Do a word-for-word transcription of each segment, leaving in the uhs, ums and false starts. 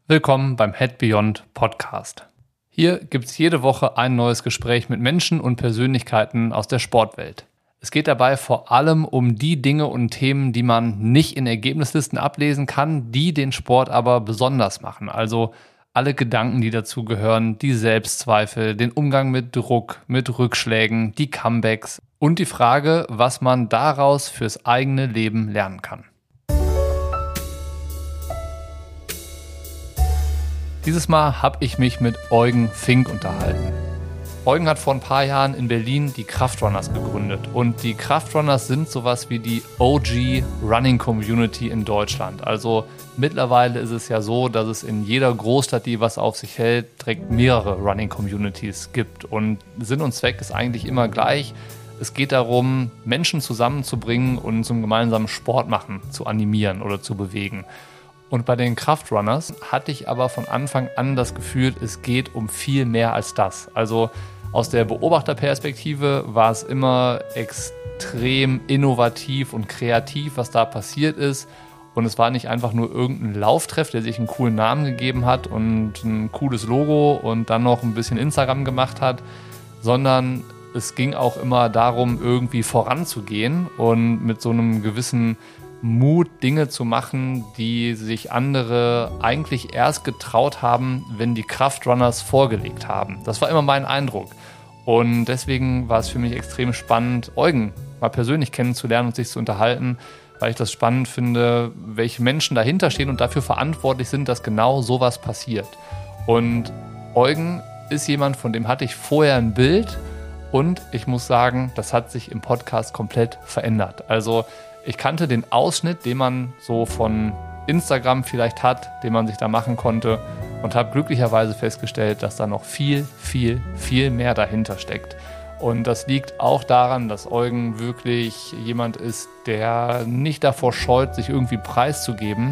Willkommen beim Head Beyond Podcast. Hier gibt es jede Woche ein neues Gespräch mit Menschen und Persönlichkeiten aus der Sportwelt. Es geht dabei vor allem um die Dinge und Themen, die man nicht in Ergebnislisten ablesen kann, die den Sport aber besonders machen. Also alle Gedanken, die dazu gehören, die Selbstzweifel, den Umgang mit Druck, mit Rückschlägen, die Comebacks und die Frage, was man daraus fürs eigene Leben lernen kann. Dieses Mal habe ich mich mit Eugen Fink unterhalten. Eugen hat vor ein paar Jahren in Berlin die Kraftrunners gegründet. Und die Kraftrunners sind sowas wie die O G Running Community in Deutschland. Also mittlerweile ist es ja so, dass es in jeder Großstadt, die was auf sich hält, direkt mehrere Running Communities gibt. Und Sinn und Zweck ist eigentlich immer gleich. Es geht darum, Menschen zusammenzubringen und zum gemeinsamen Sport machen zu animieren oder zu bewegen. Und bei den Kraftrunners hatte ich aber von Anfang an das Gefühl, es geht um viel mehr als das. Also aus der Beobachterperspektive war es immer extrem innovativ und kreativ, was da passiert ist. Und es war nicht einfach nur irgendein Lauftreff, der sich einen coolen Namen gegeben hat und ein cooles Logo und dann noch ein bisschen Instagram gemacht hat, sondern es ging auch immer darum, irgendwie voranzugehen und mit so einem gewissen Mut, Dinge zu machen, die sich andere eigentlich erst getraut haben, wenn die Kraftrunners vorgelegt haben. Das war immer mein Eindruck. Und deswegen war es für mich extrem spannend, Eugen mal persönlich kennenzulernen und sich zu unterhalten, weil ich das spannend finde, welche Menschen dahinter stehen und dafür verantwortlich sind, dass genau sowas passiert. Und Eugen ist jemand, von dem hatte ich vorher ein Bild und ich muss sagen, das hat sich im Podcast komplett verändert. Also ich kannte den Ausschnitt, den man so von Instagram vielleicht hat, den man sich da machen konnte und habe glücklicherweise festgestellt, dass da noch viel, viel, viel mehr dahinter steckt. Und das liegt auch daran, dass Eugen wirklich jemand ist, der nicht davor scheut, sich irgendwie preiszugeben.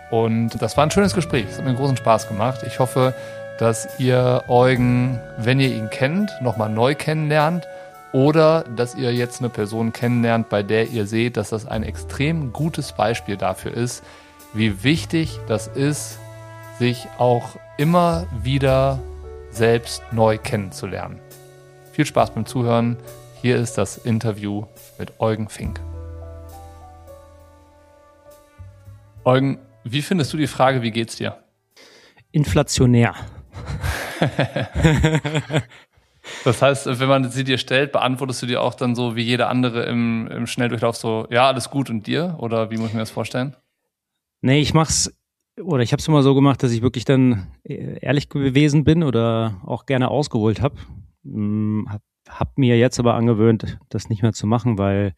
Und das war ein schönes Gespräch. Es hat mir großen Spaß gemacht. Ich hoffe, dass ihr Eugen, wenn ihr ihn kennt, nochmal neu kennenlernt. Oder dass ihr jetzt eine Person kennenlernt, bei der ihr seht, dass das ein extrem gutes Beispiel dafür ist, wie wichtig das ist, sich auch immer wieder selbst neu kennenzulernen. Viel Spaß beim Zuhören. Hier ist das Interview mit Eugen Fink. Eugen, wie findest du die Frage, wie geht's dir? Inflationär. Das heißt, wenn man sie dir stellt, beantwortest du dir auch dann so wie jeder andere im, im Schnelldurchlauf so, ja, alles gut und dir? Oder wie muss ich mir das vorstellen? Nee, ich mach's, oder ich habe es immer so gemacht, dass ich wirklich dann ehrlich gewesen bin oder auch gerne ausgeholt habe. Hab, hab mir jetzt aber angewöhnt, das nicht mehr zu machen, weil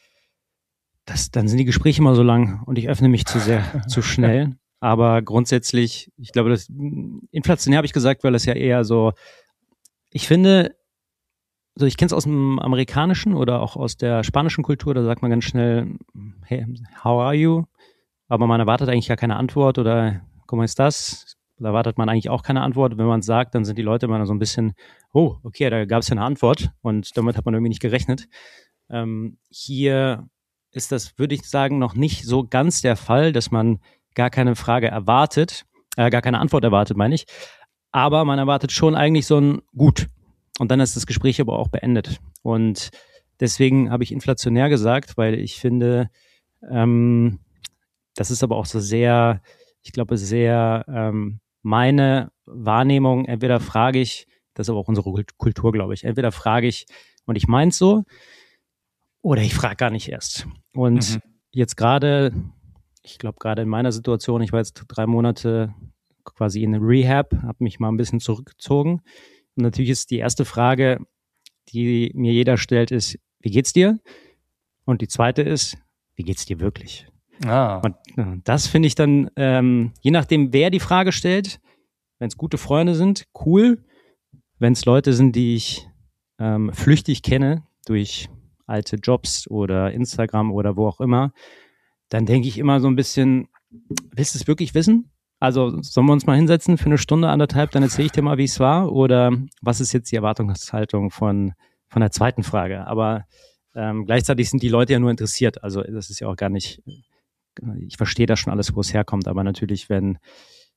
das, dann sind die Gespräche immer so lang und ich öffne mich zu sehr, zu schnell. Aber grundsätzlich, ich glaube, das inflationär habe ich gesagt, weil das ja eher so, ich finde, so ich kenne es aus dem amerikanischen oder auch aus der spanischen Kultur, da sagt man ganz schnell, hey, how are you? Aber man erwartet eigentlich gar keine Antwort oder ¿cómo estás? Da erwartet man eigentlich auch keine Antwort. Wenn man es sagt, dann sind die Leute immer so ein bisschen, oh, okay, da gab es ja eine Antwort und damit hat man irgendwie nicht gerechnet. Ähm, hier ist das, würde ich sagen, noch nicht so ganz der Fall, dass man gar keine Frage erwartet, äh, gar keine Antwort erwartet, meine ich. Aber man erwartet schon eigentlich so ein Gut. Und dann ist das Gespräch aber auch beendet. Und deswegen habe ich inflationär gesagt, weil ich finde, ähm, das ist aber auch so sehr, ich glaube, sehr ähm, meine Wahrnehmung. Entweder frage ich, das ist aber auch unsere Kultur, glaube ich, entweder frage ich und ich meine es so, oder ich frage gar nicht erst. Und mhm. jetzt gerade, ich glaube gerade in meiner Situation, ich war jetzt drei Monate quasi in Rehab, habe mich mal ein bisschen zurückgezogen. Und natürlich ist die erste Frage, die mir jeder stellt, ist, wie geht's dir? Und die zweite ist, wie geht's dir wirklich? Ah. Und das finde ich dann, ähm, je nachdem, wer die Frage stellt, wenn es gute Freunde sind, cool. Wenn es Leute sind, die ich ähm, flüchtig kenne, durch alte Jobs oder Instagram oder wo auch immer, dann denke ich immer so ein bisschen, willst du es wirklich wissen? Also sollen wir uns mal hinsetzen für eine Stunde, anderthalb, dann erzähle ich dir mal, wie es war? Oder was ist jetzt die Erwartungshaltung von, von der zweiten Frage? Aber ähm, gleichzeitig sind die Leute ja nur interessiert. Also das ist ja auch gar nicht, ich verstehe das schon alles, wo es herkommt. Aber natürlich, wenn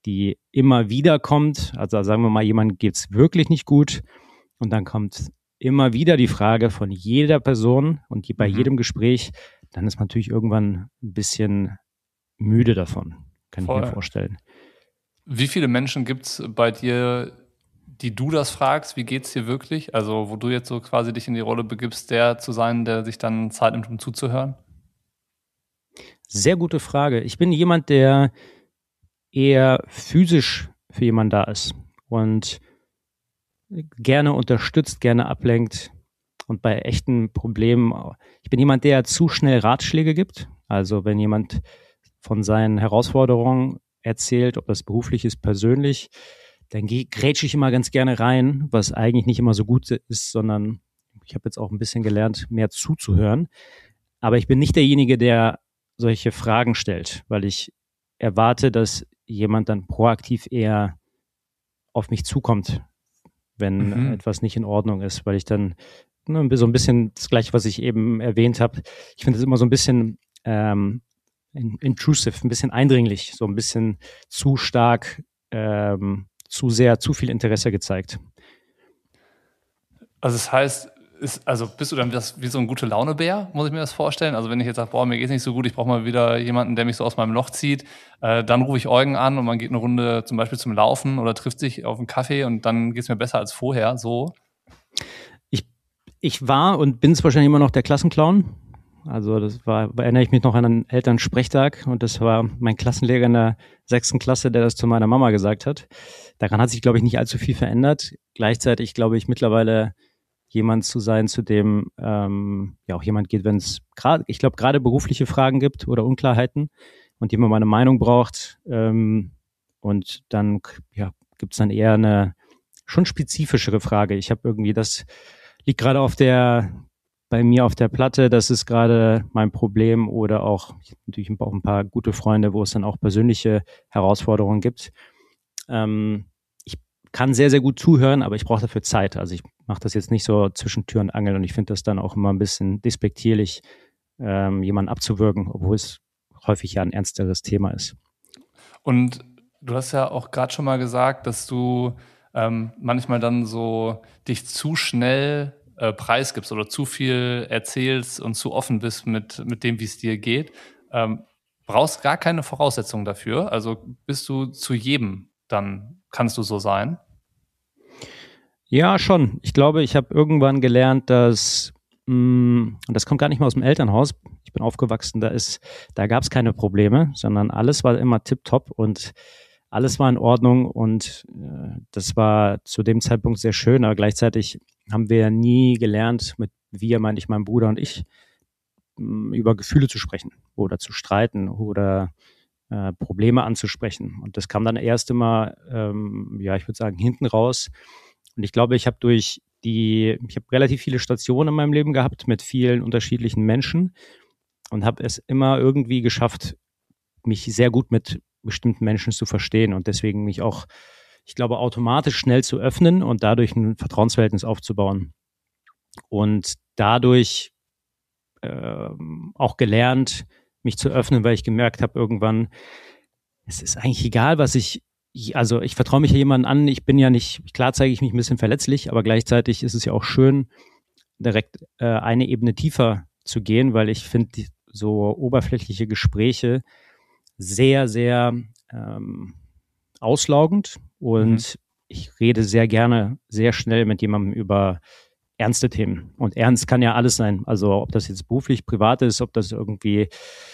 die immer wieder kommt. Also sagen wir mal, jemand geht's wirklich nicht gut und dann kommt immer wieder die Frage von jeder Person und bei mhm. jedem Gespräch, dann ist man natürlich irgendwann ein bisschen müde davon, kann Voll. ich mir vorstellen. Wie viele Menschen gibt es bei dir, die du das fragst, wie geht's dir wirklich? Also wo du jetzt so quasi dich in die Rolle begibst, der zu sein, der sich dann Zeit nimmt, um zuzuhören? Sehr gute Frage. Ich bin jemand, der eher physisch für jemanden da ist und gerne unterstützt, gerne ablenkt und bei echten Problemen. Ich bin jemand, der zu schnell Ratschläge gibt. Also wenn jemand von seinen Herausforderungen erzählt, ob das beruflich ist, persönlich, dann grätsche ich immer ganz gerne rein, was eigentlich nicht immer so gut ist, sondern ich habe jetzt auch ein bisschen gelernt, mehr zuzuhören. Aber ich bin nicht derjenige, der solche Fragen stellt, weil ich erwarte, dass jemand dann proaktiv eher auf mich zukommt, wenn mhm. etwas nicht in Ordnung ist, weil ich dann ne, so ein bisschen das Gleiche, was ich eben erwähnt habe, ich finde es immer so ein bisschen ähm, intrusive, ein bisschen eindringlich, so ein bisschen zu stark, ähm, zu sehr, zu viel Interesse gezeigt. Also das heißt, ist, also bist du dann das, wie so ein gute Laune-Bär, muss ich mir das vorstellen? Also wenn ich jetzt sage, boah, mir geht's nicht so gut, ich brauche mal wieder jemanden, der mich so aus meinem Loch zieht, äh, dann rufe ich Eugen an und man geht eine Runde zum Beispiel zum Laufen oder trifft sich auf einen Kaffee und dann geht's mir besser als vorher, so. Ich, ich war und bin es wahrscheinlich immer noch der Klassenclown. Also das war, erinnere ich mich noch an einen Elternsprechtag und das war mein Klassenlehrer in der sechsten Klasse, der das zu meiner Mama gesagt hat. Daran hat sich, glaube ich, nicht allzu viel verändert. Gleichzeitig glaube ich mittlerweile jemand zu sein, zu dem ähm, ja auch jemand geht, wenn es gerade, ich glaube, gerade berufliche Fragen gibt oder Unklarheiten und jemand meine Meinung braucht. Ähm, und dann ja, gibt es dann eher eine schon spezifischere Frage. Ich habe irgendwie, das liegt gerade auf der bei mir auf der Platte, das ist gerade mein Problem oder auch, ich habe natürlich auch ein paar gute Freunde, wo es dann auch persönliche Herausforderungen gibt. Ähm, ich kann sehr, sehr gut zuhören, aber ich brauche dafür Zeit. Also ich mache das jetzt nicht so zwischen Tür und Angel und ich finde das dann auch immer ein bisschen despektierlich, ähm, jemanden abzuwürgen, obwohl es häufig ja ein ernsteres Thema ist. Und du hast ja auch gerade schon mal gesagt, dass du ähm, manchmal dann so dich zu schnell äh, preisgibst oder zu viel erzählst und zu offen bist mit, mit dem, wie es dir geht. Ähm, brauchst gar keine Voraussetzungen dafür. Also bist du zu jedem, dann kannst du so sein. Ja, schon. Ich glaube, ich habe irgendwann gelernt, dass, mh, und das kommt gar nicht mal aus dem Elternhaus, ich bin aufgewachsen, da ist, da gab es keine Probleme, sondern alles war immer tipptopp und alles war in Ordnung und äh, das war zu dem Zeitpunkt sehr schön, aber gleichzeitig haben wir nie gelernt, mit wir, meine ich, mein Bruder und ich, mh, über Gefühle zu sprechen oder zu streiten oder äh, Probleme anzusprechen. Und das kam dann erst immer, ähm, ja, ich würde sagen, hinten raus. Und ich glaube, ich habe durch die, ich habe relativ viele Stationen in meinem Leben gehabt mit vielen unterschiedlichen Menschen und habe es immer irgendwie geschafft, mich sehr gut mit bestimmten Menschen zu verstehen und deswegen mich auch, ich glaube, automatisch schnell zu öffnen und dadurch ein Vertrauensverhältnis aufzubauen. Und dadurch äh, auch gelernt, mich zu öffnen, weil ich gemerkt habe irgendwann, es ist eigentlich egal, was ich Also ich vertraue mich ja jemandem an, ich bin ja nicht, klar zeige ich mich ein bisschen verletzlich, aber gleichzeitig ist es ja auch schön, direkt äh, eine Ebene tiefer zu gehen, weil ich finde so oberflächliche Gespräche sehr, sehr ähm, auslaugend und mhm. ich rede sehr gerne, sehr schnell mit jemandem über ernste Themen. Und ernst kann ja alles sein, also ob das jetzt beruflich, privat ist, ob das irgendwie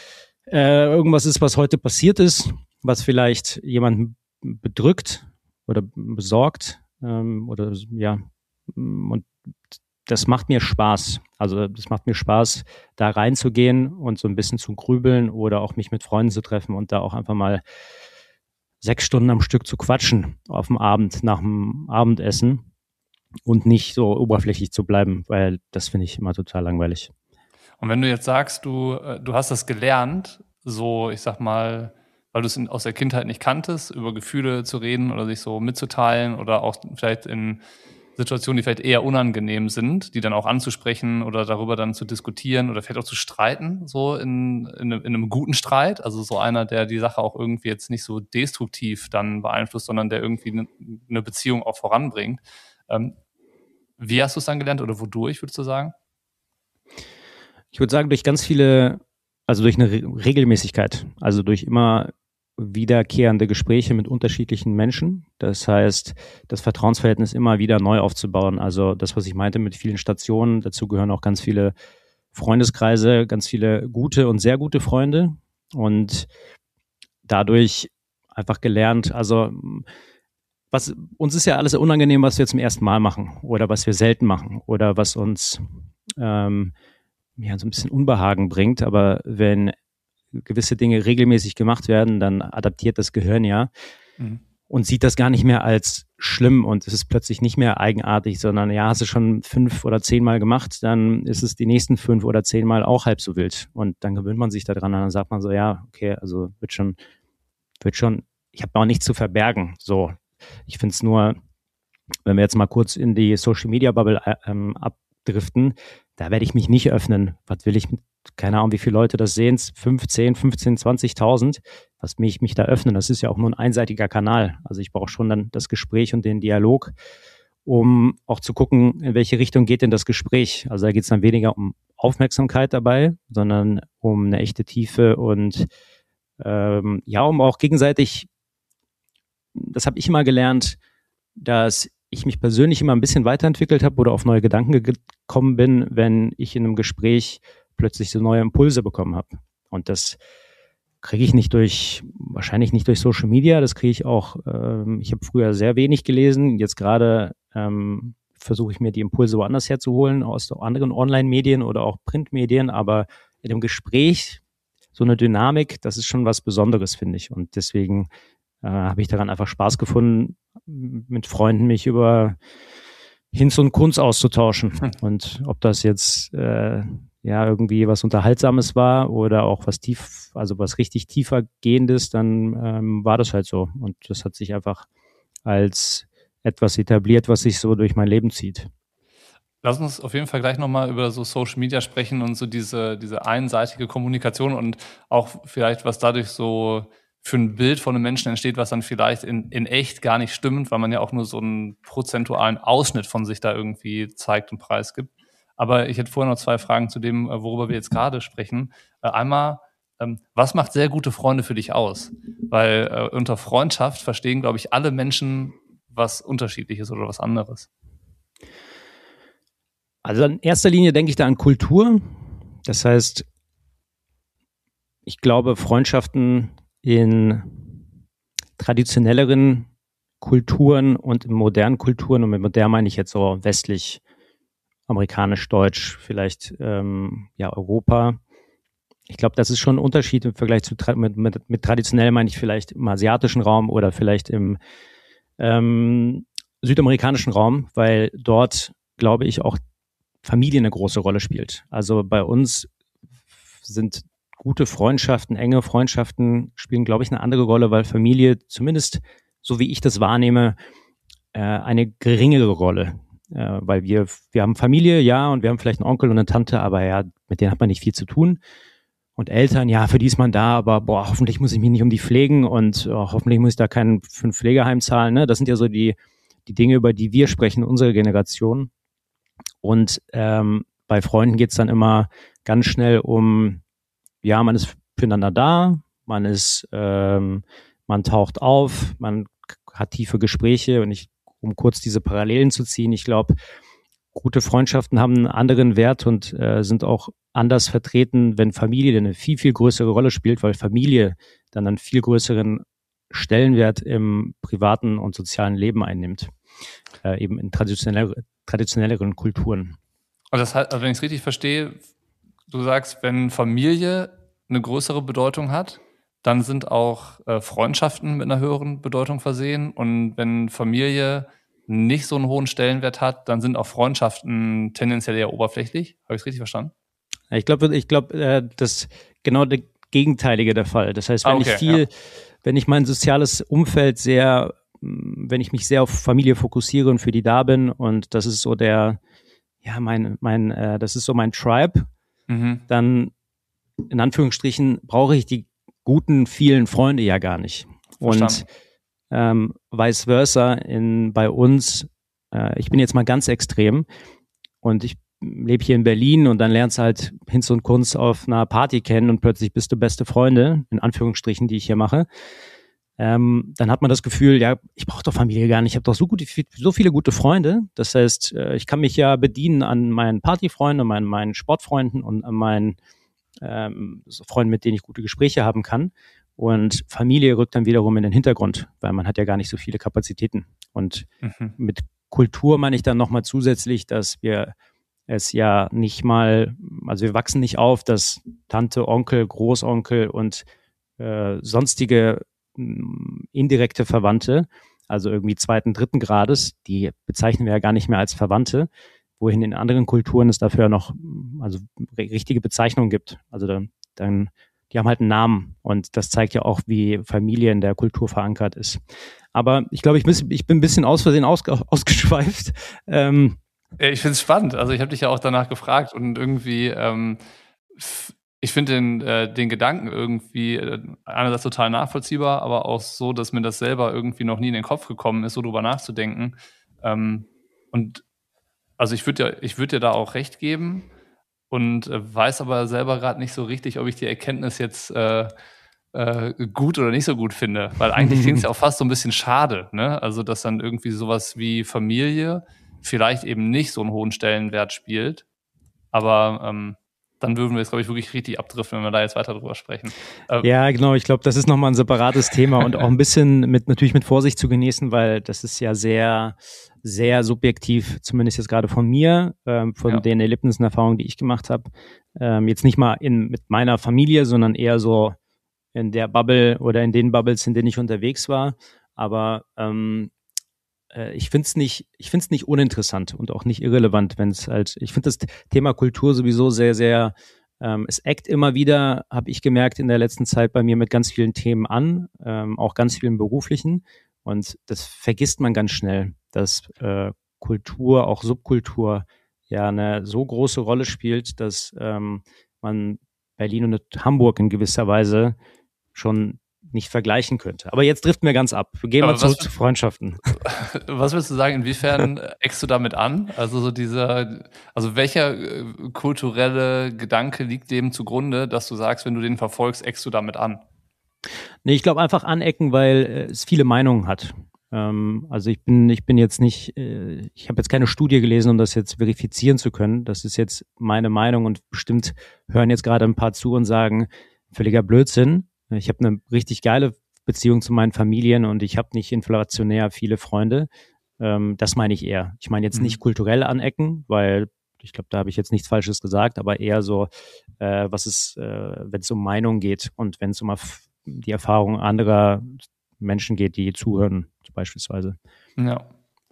äh, irgendwas ist, was heute passiert ist, was vielleicht jemanden bedrückt oder besorgt ähm, oder ja und das macht mir Spaß. Also das macht mir Spaß, da reinzugehen und so ein bisschen zu grübeln oder auch mich mit Freunden zu treffen und da auch einfach mal sechs Stunden am Stück zu quatschen auf dem Abend nach dem Abendessen und nicht so oberflächlich zu bleiben, weil das finde ich immer total langweilig. Und wenn du jetzt sagst, du, du hast das gelernt, so ich sag mal, weil du es aus der Kindheit nicht kanntest, über Gefühle zu reden oder sich so mitzuteilen oder auch vielleicht in Situationen, die vielleicht eher unangenehm sind, die dann auch anzusprechen oder darüber dann zu diskutieren oder vielleicht auch zu streiten, so in, in, in einem guten Streit. Also so einer, der die Sache auch irgendwie jetzt nicht so destruktiv dann beeinflusst, sondern der irgendwie eine, eine Beziehung auch voranbringt. Ähm, wie hast du es dann gelernt oder wodurch, würdest du sagen? Ich würde sagen, durch ganz viele, also durch eine Re- Regelmäßigkeit, also durch immer wiederkehrende Gespräche mit unterschiedlichen Menschen. Das heißt, das Vertrauensverhältnis immer wieder neu aufzubauen. Also das, was ich meinte mit vielen Stationen, dazu gehören auch ganz viele Freundeskreise, ganz viele gute und sehr gute Freunde und dadurch einfach gelernt, also was uns ist ja alles unangenehm, was wir zum ersten Mal machen oder was wir selten machen oder was uns ähm, ja, so ein bisschen Unbehagen bringt, aber wenn gewisse Dinge regelmäßig gemacht werden, dann adaptiert das Gehirn ja mhm. und sieht das gar nicht mehr als schlimm und es ist plötzlich nicht mehr eigenartig, sondern ja, hast du schon fünf oder zehn Mal gemacht, dann ist es die nächsten fünf oder zehn Mal auch halb so wild und dann gewöhnt man sich daran und dann sagt man so, ja, okay, also wird schon, wird schon, ich habe auch nichts zu verbergen, so. Ich finde es nur, wenn wir jetzt mal kurz in die Social-Media-Bubble ähm, abdriften, da werde ich mich nicht öffnen. Was will ich, keine Ahnung, wie viele Leute das sehen, fünfzehn, fünfzehn, zwanzigtausend, was will ich mich da öffnen? Das ist ja auch nur ein einseitiger Kanal. Also ich brauche schon dann das Gespräch und den Dialog, um auch zu gucken, in welche Richtung geht denn das Gespräch. Also da geht es dann weniger um Aufmerksamkeit dabei, sondern um eine echte Tiefe und ähm, ja, um auch gegenseitig, das habe ich immer gelernt, dass ich mich persönlich immer ein bisschen weiterentwickelt habe oder auf neue Gedanken gekommen bin, wenn ich in einem Gespräch plötzlich so neue Impulse bekommen habe. Und das kriege ich nicht durch, wahrscheinlich nicht durch Social Media, das kriege ich auch, ähm, ich habe früher sehr wenig gelesen, jetzt gerade ähm, versuche ich mir die Impulse woanders herzuholen, aus anderen Online-Medien oder auch Printmedien, aber in einem Gespräch so eine Dynamik, das ist schon was Besonderes, finde ich. Und deswegen äh, habe ich daran einfach Spaß gefunden, mit Freunden mich über Hinz und Kunz auszutauschen. Hm. Und ob das jetzt äh, ja irgendwie was Unterhaltsames war oder auch was tief, also was richtig tiefer gehendes, dann ähm, war das halt so. Und das hat sich einfach als etwas etabliert, was sich so durch mein Leben zieht. Lass uns auf jeden Fall gleich nochmal über so Social Media sprechen und so diese, diese einseitige Kommunikation und auch vielleicht, was dadurch so für ein Bild von einem Menschen entsteht, was dann vielleicht in, in echt gar nicht stimmt, weil man ja auch nur so einen prozentualen Ausschnitt von sich da irgendwie zeigt und preisgibt. Aber ich hätte vorher noch zwei Fragen zu dem, worüber wir jetzt gerade sprechen. Einmal, was macht sehr gute Freunde für dich aus? Weil äh, unter Freundschaft verstehen, glaube ich, alle Menschen was Unterschiedliches oder was anderes. Also in erster Linie denke ich da an Kultur. Das heißt, ich glaube, Freundschaften in traditionelleren Kulturen und in modernen Kulturen, und mit modern meine ich jetzt so westlich, amerikanisch, deutsch, vielleicht ähm, ja Europa. Ich glaube, das ist schon ein Unterschied im Vergleich zu mit, mit, mit traditionell meine ich vielleicht im asiatischen Raum oder vielleicht im ähm, südamerikanischen Raum, weil dort, glaube ich, auch Familie eine große Rolle spielt. Also bei uns sind gute Freundschaften, enge Freundschaften spielen, glaube ich, eine andere Rolle, weil Familie, zumindest so wie ich das wahrnehme, äh, eine geringere Rolle. Äh, weil wir, wir haben Familie, ja, und wir haben vielleicht einen Onkel und eine Tante, aber ja, mit denen hat man nicht viel zu tun. Und Eltern, ja, für die ist man da, aber boah, hoffentlich muss ich mich nicht um die pflegen und oh, hoffentlich muss ich da keinen für ein Pflegeheim zahlen. Ne? Das sind ja so die, die Dinge, über die wir sprechen, unsere Generation. Und ähm, bei Freunden geht's dann immer ganz schnell um, ja, man ist füreinander da, man ist, ähm, man taucht auf, man hat tiefe Gespräche und ich, um kurz diese Parallelen zu ziehen, ich glaube, gute Freundschaften haben einen anderen Wert und äh, sind auch anders vertreten, wenn Familie eine viel, viel größere Rolle spielt, weil Familie dann einen viel größeren Stellenwert im privaten und sozialen Leben einnimmt, äh, eben in traditionell, traditionelleren Kulturen. Also, das heißt, also wenn ich es richtig verstehe, du sagst, wenn Familie eine größere Bedeutung hat, dann sind auch äh, Freundschaften mit einer höheren Bedeutung versehen. Und wenn Familie nicht so einen hohen Stellenwert hat, dann sind auch Freundschaften tendenziell eher oberflächlich. Habe ich es richtig verstanden? Ich glaube, ich glaube, äh, das genau der Gegenteilige der Fall. Das heißt, wenn ah, okay, ich viel, ja. wenn ich mein soziales Umfeld sehr wenn ich mich sehr auf Familie fokussiere und für die da bin und das ist so der, ja, mein, mein, äh, das ist so mein Tribe, mhm. dann in Anführungsstrichen brauche ich die guten, vielen Freunde ja gar nicht. Verstanden. Und ähm, vice versa in, bei uns, äh, ich bin jetzt mal ganz extrem und ich lebe hier in Berlin und dann lernst du halt Hinz und Kunz auf einer Party kennen und plötzlich bist du beste Freunde, in Anführungsstrichen, die ich hier mache. Ähm, dann hat man das Gefühl, ja, ich brauche doch Familie gar nicht, ich habe doch so, gute, so viele gute Freunde. Das heißt, äh, ich kann mich ja bedienen an meinen Partyfreunden, an meinen, meinen Sportfreunden und an meinen ähm, so Freunden, mit denen ich gute Gespräche haben kann. Und Familie rückt dann wiederum in den Hintergrund, weil man hat ja gar nicht so viele Kapazitäten. Und mhm. mit Kultur meine ich dann nochmal zusätzlich, dass wir es ja nicht mal, also wir wachsen nicht auf, dass Tante, Onkel, Großonkel und äh, sonstige mh, indirekte Verwandte, also irgendwie zweiten, dritten Grades, die bezeichnen wir ja gar nicht mehr als Verwandte, wohin in anderen Kulturen es dafür noch also richtige Bezeichnungen gibt. Also dann, dann, die haben halt einen Namen und das zeigt ja auch, wie Familie in der Kultur verankert ist. Aber ich glaube, ich, ich bin ein bisschen aus Versehen ausge, ausgeschweift. Ähm, ich finde es spannend. Also ich habe dich ja auch danach gefragt und irgendwie, ähm, ich finde den, äh, den Gedanken irgendwie äh, einerseits total nachvollziehbar, aber auch so, dass mir das selber irgendwie noch nie in den Kopf gekommen ist, so drüber nachzudenken. Ähm, und Also ich würde ja, ich würde dir da auch recht geben und äh, weiß aber selber gerade nicht so richtig, ob ich die Erkenntnis jetzt äh, äh, gut oder nicht so gut finde. Weil eigentlich klingt es ja auch fast so ein bisschen schade, ne? Also dass dann irgendwie sowas wie Familie vielleicht eben nicht so einen hohen Stellenwert spielt. Aber ähm, dann würden wir jetzt, glaube ich, wirklich richtig abdriften, wenn wir da jetzt weiter drüber sprechen. Ähm, ja, genau. Ich glaube, das ist nochmal ein separates Thema und auch ein bisschen mit natürlich mit Vorsicht zu genießen, weil das ist ja sehr, sehr subjektiv, zumindest jetzt gerade von mir, ähm, von ja. den Erlebnissen, Erfahrungen, die ich gemacht habe. Ähm, jetzt nicht mal in mit meiner Familie, sondern eher so in der Bubble oder in den Bubbles, in denen ich unterwegs war. Aber ähm, äh, ich finde es nicht, ich finde es nicht uninteressant und auch nicht irrelevant, wenn es halt, ich finde das Thema Kultur sowieso sehr, sehr Ähm, es eckt immer wieder, habe ich gemerkt, in der letzten Zeit bei mir mit ganz vielen Themen an, ähm, auch ganz vielen beruflichen. Und das vergisst man ganz schnell, dass äh, Kultur, auch Subkultur, ja eine so große Rolle spielt, dass ähm, man Berlin und Hamburg in gewisser Weise schon nicht vergleichen könnte. Aber jetzt driften wir ganz ab. Wir gehen Aber mal zurück was, zu Freundschaften. Was willst du sagen, inwiefern eckst du damit an? Also so dieser, also welcher äh, kulturelle Gedanke liegt dem zugrunde, dass du sagst, wenn du den verfolgst, eckst du damit an? Nee, ich glaube einfach anecken, weil äh, es viele Meinungen hat. Ähm, also ich bin, ich bin jetzt nicht, äh, ich habe jetzt keine Studie gelesen, um das jetzt verifizieren zu können. Das ist jetzt meine Meinung und bestimmt hören jetzt gerade ein paar zu und sagen, völliger Blödsinn. Ich habe eine richtig geile Beziehung zu meinen Familien und ich habe nicht inflationär viele Freunde. Ähm, das meine ich eher. Ich meine jetzt mhm. nicht kulturell anecken, weil ich glaube, da habe ich jetzt nichts Falsches gesagt, aber eher so, äh, was ist, äh, wenn es um Meinung geht und wenn es um die Erfahrung anderer Menschen geht, die zuhören, beispielsweise. Ja.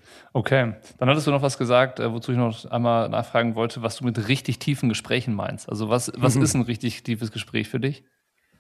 Okay, dann hattest du noch was gesagt, äh, wozu ich noch einmal nachfragen wollte, was du mit richtig tiefen Gesprächen meinst. Also was, was mhm. ist ein richtig tiefes Gespräch für dich?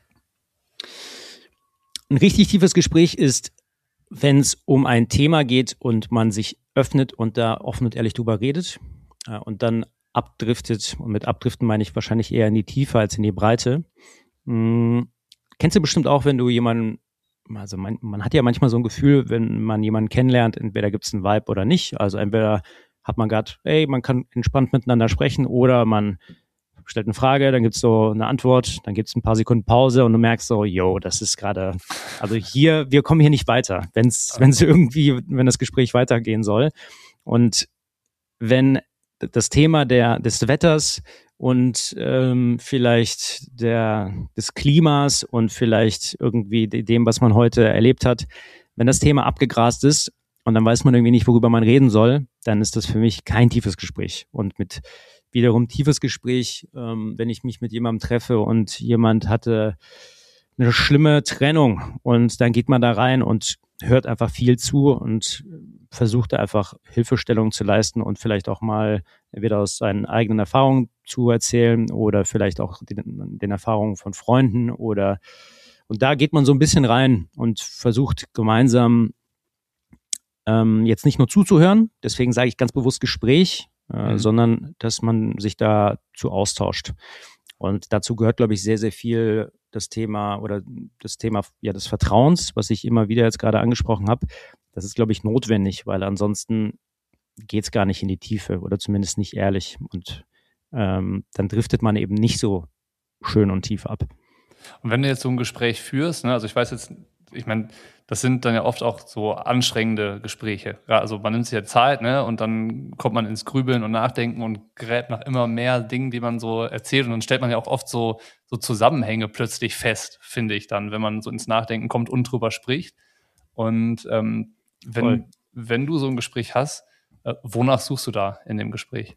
Ein richtig tiefes Gespräch ist, wenn es um ein Thema geht und man sich öffnet und da offen und ehrlich drüber redet äh, und dann abdriftet. Und mit abdriften meine ich wahrscheinlich eher in die Tiefe als in die Breite. Hm, kennst du bestimmt auch, wenn du jemanden, also man, man hat ja manchmal so ein Gefühl, wenn man jemanden kennenlernt, entweder gibt es einen Vibe oder nicht. Also entweder hat man gerade, ey, man kann entspannt miteinander sprechen oder man stellt eine Frage, dann gibt's so eine Antwort, dann gibt's ein paar Sekunden Pause und du merkst so, yo, das ist gerade, also hier, wir kommen hier nicht weiter, wenn es wenn es irgendwie, wenn das Gespräch weitergehen soll. Und wenn das Thema der des Wetters und ähm, vielleicht der des Klimas und vielleicht irgendwie dem, was man heute erlebt hat, wenn das Thema abgegrast ist und dann weiß man irgendwie nicht, worüber man reden soll, dann ist das für mich kein tiefes Gespräch. Und mit wiederum tiefes Gespräch, ähm, wenn ich mich mit jemandem treffe und jemand hatte eine schlimme Trennung und dann geht man da rein und hört einfach viel zu und versucht einfach Hilfestellung zu leisten und vielleicht auch mal entweder aus seinen eigenen Erfahrungen zu erzählen oder vielleicht auch den, den Erfahrungen von Freunden oder und da geht man so ein bisschen rein und versucht gemeinsam ähm, jetzt nicht nur zuzuhören, deswegen sage ich ganz bewusst Gespräch, äh, mhm. sondern dass man sich dazu austauscht. Und dazu gehört, glaube ich, sehr, sehr viel das Thema oder das Thema ja des Vertrauens, was ich immer wieder jetzt gerade angesprochen habe. Das ist, glaube ich, notwendig, weil ansonsten geht es gar nicht in die Tiefe oder zumindest nicht ehrlich. Und ähm, dann driftet man eben nicht so schön und tief ab. Und wenn du jetzt so ein Gespräch führst, ne, also ich weiß jetzt, ich meine, das sind dann ja oft auch so anstrengende Gespräche. Ja, also man nimmt sich ja Zeit, ne, und dann kommt man ins Grübeln und Nachdenken und gerät nach immer mehr Dingen, die man so erzählt. Und dann stellt man ja auch oft so, so Zusammenhänge plötzlich fest, finde ich dann, wenn man so ins Nachdenken kommt und drüber spricht. Und ähm, wenn, wenn du so ein Gespräch hast, äh, wonach suchst du da in dem Gespräch?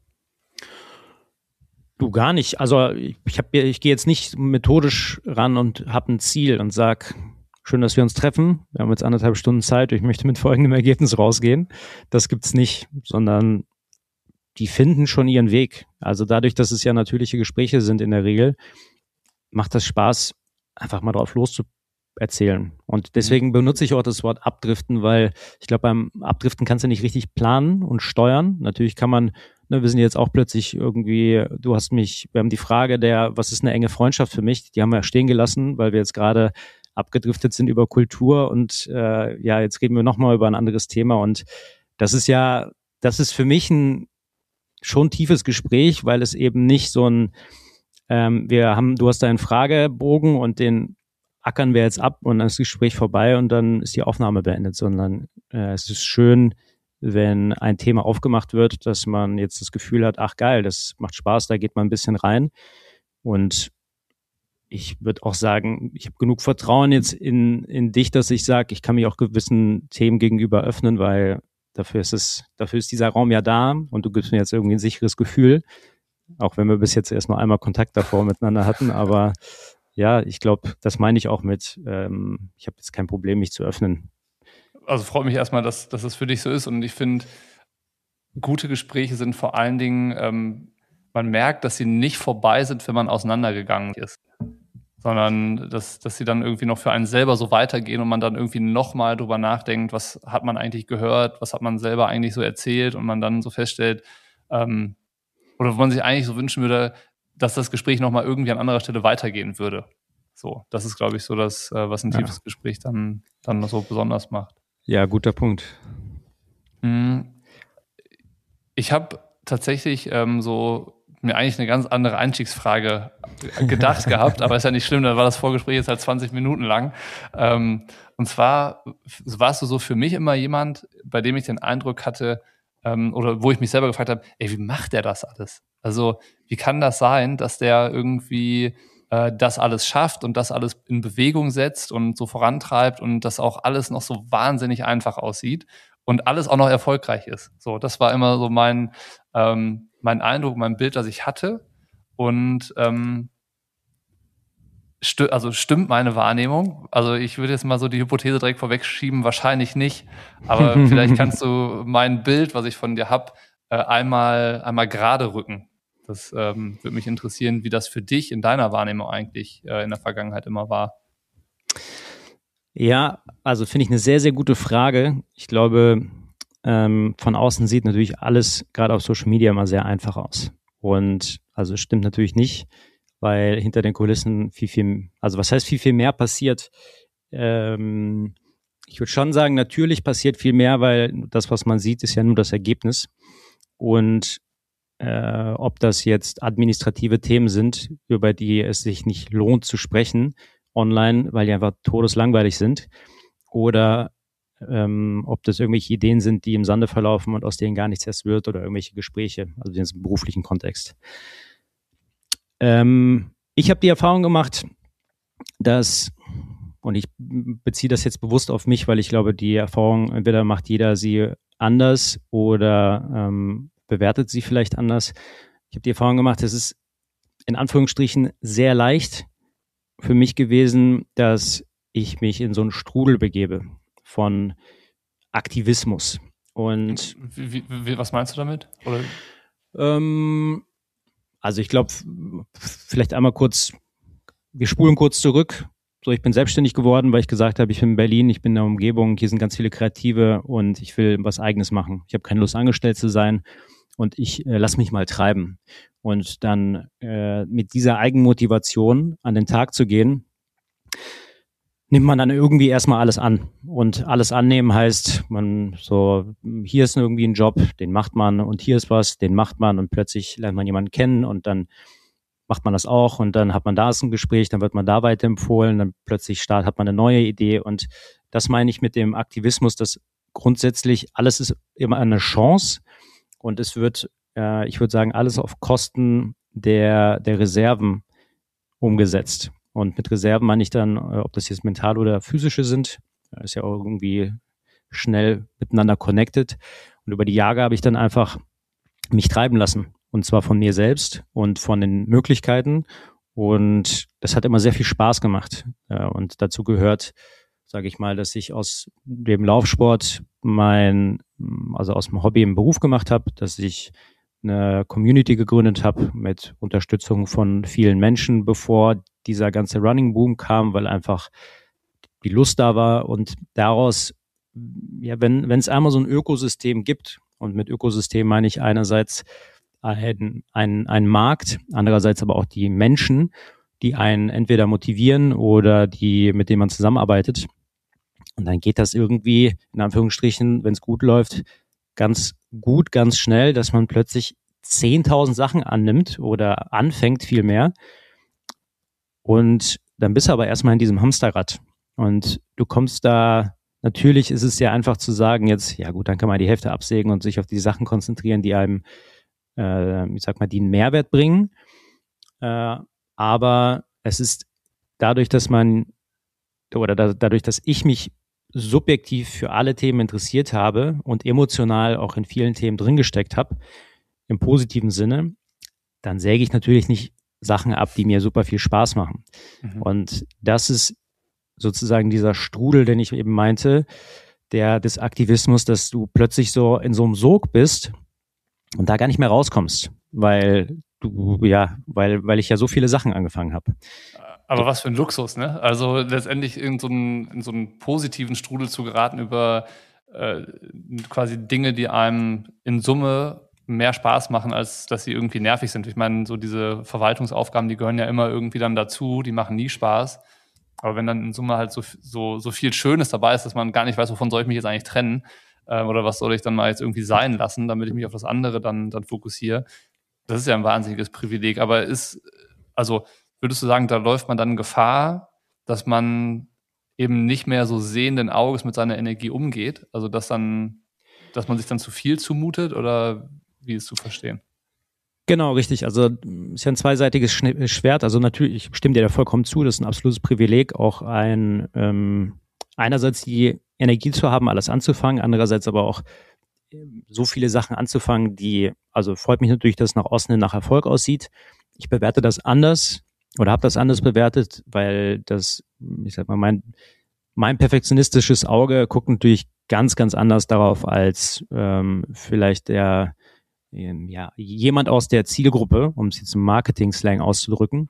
Du gar nicht. Also ich, ich, hab, ich gehe jetzt nicht methodisch ran und habe ein Ziel und sag, schön, dass wir uns treffen. Wir haben jetzt anderthalb Stunden Zeit. Ich möchte mit folgendem Ergebnis rausgehen. Das gibt's nicht, sondern die finden schon ihren Weg. Also dadurch, dass es ja natürliche Gespräche sind in der Regel, macht das Spaß, einfach mal drauf loszuerzählen. Und deswegen benutze ich auch das Wort Abdriften, weil ich glaube, beim Abdriften kannst du nicht richtig planen und steuern. Natürlich kann man, ne, wir sind jetzt auch plötzlich irgendwie, du hast mich, wir haben die Frage der, was ist eine enge Freundschaft für mich? Die haben wir ja stehen gelassen, weil wir jetzt gerade abgedriftet sind über Kultur und äh, ja, jetzt reden wir nochmal über ein anderes Thema und das ist ja, das ist für mich ein schon tiefes Gespräch, weil es eben nicht so ein, ähm, wir haben, du hast da einen Fragebogen und den ackern wir jetzt ab und dann ist das Gespräch vorbei und dann ist die Aufnahme beendet, sondern äh, es ist schön, wenn ein Thema aufgemacht wird, dass man jetzt das Gefühl hat, ach geil, das macht Spaß, da geht man ein bisschen rein und ich würde auch sagen, ich habe genug Vertrauen jetzt in, in dich, dass ich sage, ich kann mich auch gewissen Themen gegenüber öffnen, weil dafür ist es, dafür ist dieser Raum ja da und du gibst mir jetzt irgendwie ein sicheres Gefühl, auch wenn wir bis jetzt erst nur einmal Kontakt davor miteinander hatten, aber ja, ich glaube, das meine ich auch mit, ähm, ich habe jetzt kein Problem, mich zu öffnen. Also freut mich erstmal, dass, dass es für dich so ist und ich finde, gute Gespräche sind vor allen Dingen, ähm, man merkt, dass sie nicht vorbei sind, wenn man auseinandergegangen ist, sondern dass, dass sie dann irgendwie noch für einen selber so weitergehen und man dann irgendwie nochmal drüber nachdenkt, was hat man eigentlich gehört, was hat man selber eigentlich so erzählt und man dann so feststellt, ähm, oder wo man sich eigentlich so wünschen würde, dass das Gespräch nochmal irgendwie an anderer Stelle weitergehen würde. So, das ist, glaube ich, so das, was ein tiefes ja. Gespräch dann, dann so besonders macht. Ja, guter Punkt. Ich habe tatsächlich ähm, so mir eigentlich eine ganz andere Einstiegsfrage gedacht gehabt, aber ist ja nicht schlimm, da war das Vorgespräch jetzt halt zwanzig Minuten lang. Ähm, und zwar warst du so für mich immer jemand, bei dem ich den Eindruck hatte, ähm, oder wo ich mich selber gefragt habe, ey, wie macht der das alles? Also wie kann das sein, dass der irgendwie äh, das alles schafft und das alles in Bewegung setzt und so vorantreibt und das auch alles noch so wahnsinnig einfach aussieht und alles auch noch erfolgreich ist. So, das war immer so mein ähm, mein Eindruck, mein Bild, das ich hatte. Und ähm, sti- also stimmt meine Wahrnehmung. Also ich würde jetzt mal so die Hypothese direkt vorwegschieben, wahrscheinlich nicht. Aber vielleicht kannst du mein Bild, was ich von dir habe, äh, einmal einmal gerade rücken. Das ähm, würde mich interessieren, wie das für dich in deiner Wahrnehmung eigentlich äh, in der Vergangenheit immer war. Ja, also finde ich eine sehr, sehr gute Frage. Ich glaube, ähm, von außen sieht natürlich alles gerade auf Social Media immer sehr einfach aus. Und also stimmt natürlich nicht, weil hinter den Kulissen viel, viel, also was heißt viel, viel mehr passiert? Ähm, ich würde schon sagen, natürlich passiert viel mehr, weil das, was man sieht, ist ja nur das Ergebnis. Und äh, ob das jetzt administrative Themen sind, über die es sich nicht lohnt zu sprechen online, weil die einfach todeslangweilig sind, oder ähm, ob das irgendwelche Ideen sind, die im Sande verlaufen und aus denen gar nichts erst wird, oder irgendwelche Gespräche, also in diesem beruflichen Kontext. Ähm, ich habe die Erfahrung gemacht, dass, und ich beziehe das jetzt bewusst auf mich, weil ich glaube, die Erfahrung, entweder macht jeder sie anders oder ähm, bewertet sie vielleicht anders. Ich habe die Erfahrung gemacht, es ist in Anführungsstrichen sehr leicht für mich gewesen, dass ich mich in so einen Strudel begebe von Aktivismus. Und wie, wie, was meinst du damit? Oder? Ähm, also ich glaube, vielleicht einmal kurz, wir spulen kurz zurück. So, ich bin selbstständig geworden, weil ich gesagt habe, ich bin in Berlin, ich bin in der Umgebung, hier sind ganz viele Kreative und ich will was Eigenes machen. Ich habe keine Lust, angestellt zu sein und ich äh, lass mich mal treiben. Und dann äh, mit dieser Eigenmotivation an den Tag zu gehen, nimmt man dann irgendwie erstmal alles an. Und alles annehmen heißt, man so, hier ist irgendwie ein Job, den macht man und hier ist was, den macht man und plötzlich lernt man jemanden kennen und dann macht man das auch und dann hat man da ein Gespräch, dann wird man da weiterempfohlen, dann plötzlich start, hat man eine neue Idee und das meine ich mit dem Aktivismus, dass grundsätzlich alles ist immer eine Chance und es wird, äh, ich würde sagen, alles auf Kosten der, der Reserven umgesetzt. Und mit Reserven meine ich dann, ob das jetzt mental oder physische sind, ist ja auch irgendwie schnell miteinander connected. Und über die Jahre habe ich dann einfach mich treiben lassen. Und zwar von mir selbst und von den Möglichkeiten. Und das hat immer sehr viel Spaß gemacht. Und dazu gehört, sage ich mal, dass ich aus dem Laufsport mein, also aus dem Hobby einen Beruf gemacht habe, dass ich eine Community gegründet habe mit Unterstützung von vielen Menschen, bevor dieser ganze Running Boom kam, weil einfach die Lust da war und daraus, ja, wenn wenn es einmal so ein Ökosystem gibt, und mit Ökosystem meine ich einerseits ein, ein, ein Markt, andererseits aber auch die Menschen, die einen entweder motivieren oder die, mit denen man zusammenarbeitet. Und dann geht das irgendwie, in Anführungsstrichen, wenn es gut läuft, ganz gut, ganz schnell, dass man plötzlich zehntausend Sachen annimmt oder anfängt viel mehr. Und dann bist du aber erstmal in diesem Hamsterrad. Und du kommst da, natürlich ist es sehr einfach zu sagen jetzt, ja gut, dann kann man die Hälfte absägen und sich auf die Sachen konzentrieren, die einem, äh, ich sag mal, die einen Mehrwert bringen. Äh, aber es ist dadurch, dass man, oder da, dadurch, dass ich mich subjektiv für alle Themen interessiert habe und emotional auch in vielen Themen drin gesteckt habe, im positiven Sinne, dann säge ich natürlich nicht Sachen ab, die mir super viel Spaß machen. Mhm. Und das ist sozusagen dieser Strudel, den ich eben meinte, der des Aktivismus, dass du plötzlich so in so einem Sog bist und da gar nicht mehr rauskommst, weil du, ja, weil, weil ich ja so viele Sachen angefangen habe. Aber was für ein Luxus, ne? Also letztendlich in so einen, in so einen positiven Strudel zu geraten über äh, quasi Dinge, die einem in Summe mehr Spaß machen, als dass sie irgendwie nervig sind. Ich meine, so diese Verwaltungsaufgaben, die gehören ja immer irgendwie dann dazu, die machen nie Spaß. Aber wenn dann in Summe halt so, so, so viel Schönes dabei ist, dass man gar nicht weiß, wovon soll ich mich jetzt eigentlich trennen, äh, oder was soll ich dann mal jetzt irgendwie sein lassen, damit ich mich auf das andere dann, dann fokussiere. Das ist ja ein wahnsinniges Privileg. Aber ist, also würdest du sagen, da läuft man dann Gefahr, dass man eben nicht mehr so sehenden Auges mit seiner Energie umgeht? Also dass dann, dass man sich dann zu viel zumutet oder wie ist zu verstehen? Genau, richtig. Also ist ja ein zweiseitiges Schwert. Also natürlich, ich stimme dir da vollkommen zu, das ist ein absolutes Privileg, auch ein ähm, einerseits die Energie zu haben, alles anzufangen, andererseits aber auch so viele Sachen anzufangen, die, also freut mich natürlich, dass es nach außen hin nach Erfolg aussieht. Ich bewerte das anders oder habe das anders bewertet, weil das, ich sag mal, mein, mein perfektionistisches Auge guckt natürlich ganz, ganz anders darauf als ähm, vielleicht der ja, jemand aus der Zielgruppe, um es jetzt im Marketing-Slang auszudrücken.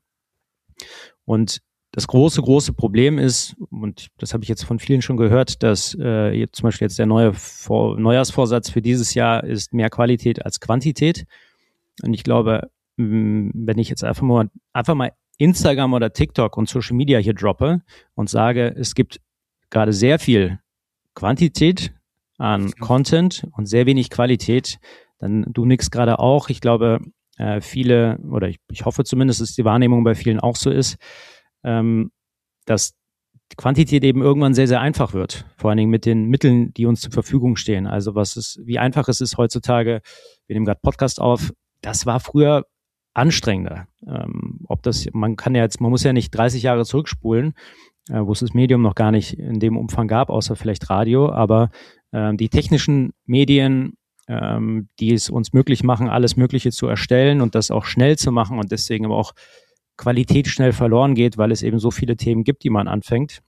Und das große, große Problem ist, und das habe ich jetzt von vielen schon gehört, dass äh, jetzt zum Beispiel jetzt der neue Vor- Neujahrsvorsatz für dieses Jahr ist mehr Qualität als Quantität. Und ich glaube, wenn ich jetzt einfach mal, einfach mal Instagram oder TikTok und Social Media hier droppe und sage, es gibt gerade sehr viel Quantität an Content und sehr wenig Qualität, dann du nix gerade auch. Ich glaube, äh, viele, oder ich, ich hoffe zumindest, dass die Wahrnehmung bei vielen auch so ist, ähm, dass die Quantität eben irgendwann sehr, sehr einfach wird. Vor allen Dingen mit den Mitteln, die uns zur Verfügung stehen. Also was ist, wie einfach es ist heutzutage, wir nehmen gerade Podcast auf, das war früher anstrengender. Ähm, ob das, man kann ja jetzt, man muss ja nicht dreißig Jahre zurückspulen, äh, wo es das Medium noch gar nicht in dem Umfang gab, außer vielleicht Radio, aber äh, die technischen Medien, ähm, die es uns möglich machen, alles Mögliche zu erstellen und das auch schnell zu machen und deswegen aber auch Qualität schnell verloren geht, weil es eben so viele Themen gibt, die man anfängt.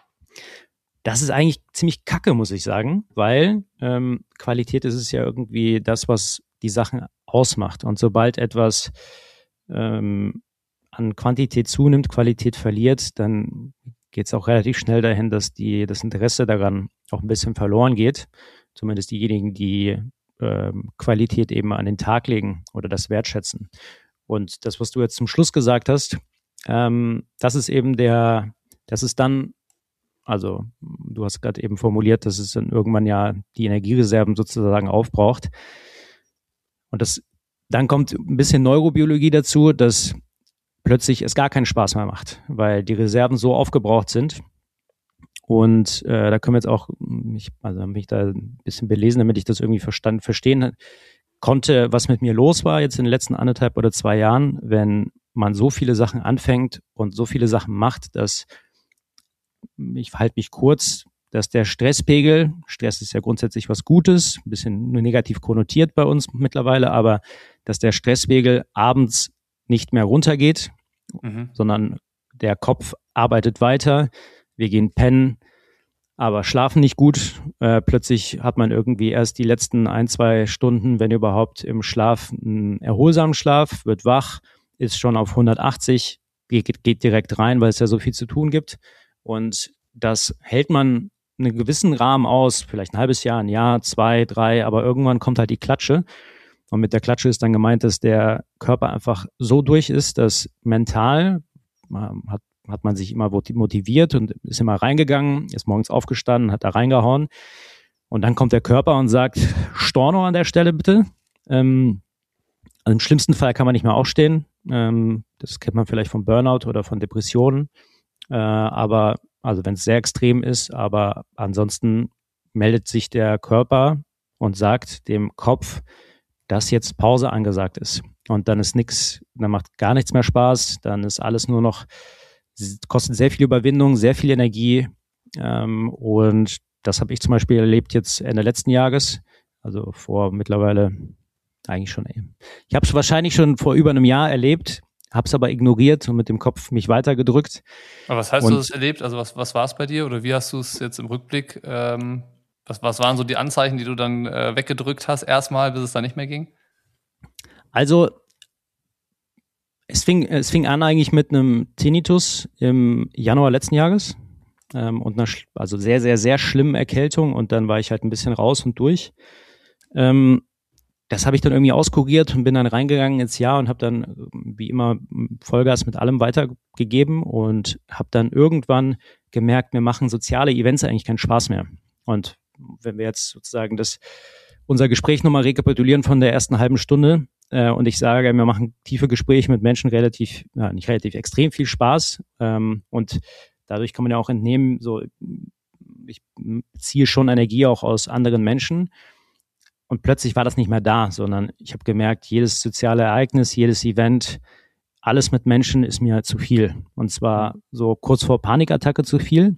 Das ist eigentlich ziemlich kacke, muss ich sagen, weil ähm, Qualität ist es ja irgendwie das, was die Sachen ausmacht. Und sobald etwas ähm, an Quantität zunimmt, Qualität verliert, dann geht es auch relativ schnell dahin, dass die, das Interesse daran auch ein bisschen verloren geht. Zumindest diejenigen, die ähm, Qualität eben an den Tag legen oder das wertschätzen. Und das, was du jetzt zum Schluss gesagt hast, ähm, das ist eben der, das ist dann, also du hast gerade eben formuliert, dass es dann irgendwann ja die Energiereserven sozusagen aufbraucht. Und das, dann kommt ein bisschen Neurobiologie dazu, dass plötzlich es gar keinen Spaß mehr macht, weil die Reserven so aufgebraucht sind. Und äh, da können wir jetzt auch, ich, also habe mich da ein bisschen belesen, damit ich das irgendwie verstanden, verstehen konnte, was mit mir los war jetzt in den letzten anderthalb oder zwei Jahren, wenn man so viele Sachen anfängt und so viele Sachen macht, dass, ich halte mich kurz, dass der Stresspegel, Stress ist ja grundsätzlich was Gutes, ein bisschen nur negativ konnotiert bei uns mittlerweile, aber dass der Stresspegel abends nicht mehr runtergeht, mhm. sondern der Kopf arbeitet weiter, wir gehen pennen, aber schlafen nicht gut. Äh, plötzlich hat man irgendwie erst die letzten ein, zwei Stunden, wenn überhaupt, im Schlaf einen erholsamen Schlaf, wird wach, ist schon auf hundertachtzig, geht, geht direkt rein, weil es ja so viel zu tun gibt. Und das hält man einen gewissen Rahmen aus, vielleicht ein halbes Jahr, ein Jahr, zwei, drei, aber irgendwann kommt halt die Klatsche. Und mit der Klatsche ist dann gemeint, dass der Körper einfach so durch ist, dass mental hat, hat man sich immer motiviert und ist immer reingegangen, ist morgens aufgestanden, hat da reingehauen. Und dann kommt der Körper und sagt, Storno an der Stelle bitte. Ähm, also im schlimmsten Fall kann man nicht mehr aufstehen. Ähm, das kennt man vielleicht vom Burnout oder von Depressionen. Äh, aber, also wenn es sehr extrem ist, aber ansonsten meldet sich der Körper und sagt dem Kopf, dass jetzt Pause angesagt ist. Und dann ist nichts, dann macht gar nichts mehr Spaß, dann ist alles nur noch, kostet sehr viel Überwindung, sehr viel Energie. Ähm, und das habe ich zum Beispiel erlebt jetzt Ende letzten Jahres, also vor mittlerweile eigentlich schon, ich habe es wahrscheinlich schon vor über einem Jahr erlebt, habe es aber ignoriert und mit dem Kopf mich weitergedrückt. Aber was heißt und, du das erlebt? Also was, was war es bei dir oder wie hast du es jetzt im Rückblick ähm Was, was waren so die Anzeichen, die du dann äh, weggedrückt hast erstmal, bis es dann nicht mehr ging? Also es fing, es fing an eigentlich mit einem Tinnitus im Januar letzten Jahres ähm, und einer also sehr, sehr, sehr schlimmen Erkältung und dann war ich halt ein bisschen raus und durch. Ähm, das habe ich dann irgendwie auskuriert und bin dann reingegangen ins Jahr und habe dann wie immer Vollgas mit allem weitergegeben und habe dann irgendwann gemerkt, mir machen soziale Events eigentlich keinen Spaß mehr. Und wenn wir jetzt sozusagen das, unser Gespräch nochmal rekapitulieren von der ersten halben Stunde äh, und ich sage, wir machen tiefe Gespräche mit Menschen relativ, ja, nicht relativ, extrem viel Spaß ähm, und dadurch kann man ja auch entnehmen, so ich ziehe schon Energie auch aus anderen Menschen und plötzlich war das nicht mehr da, sondern ich habe gemerkt, jedes soziale Ereignis, jedes Event, alles mit Menschen ist mir zu viel und zwar so kurz vor Panikattacke zu viel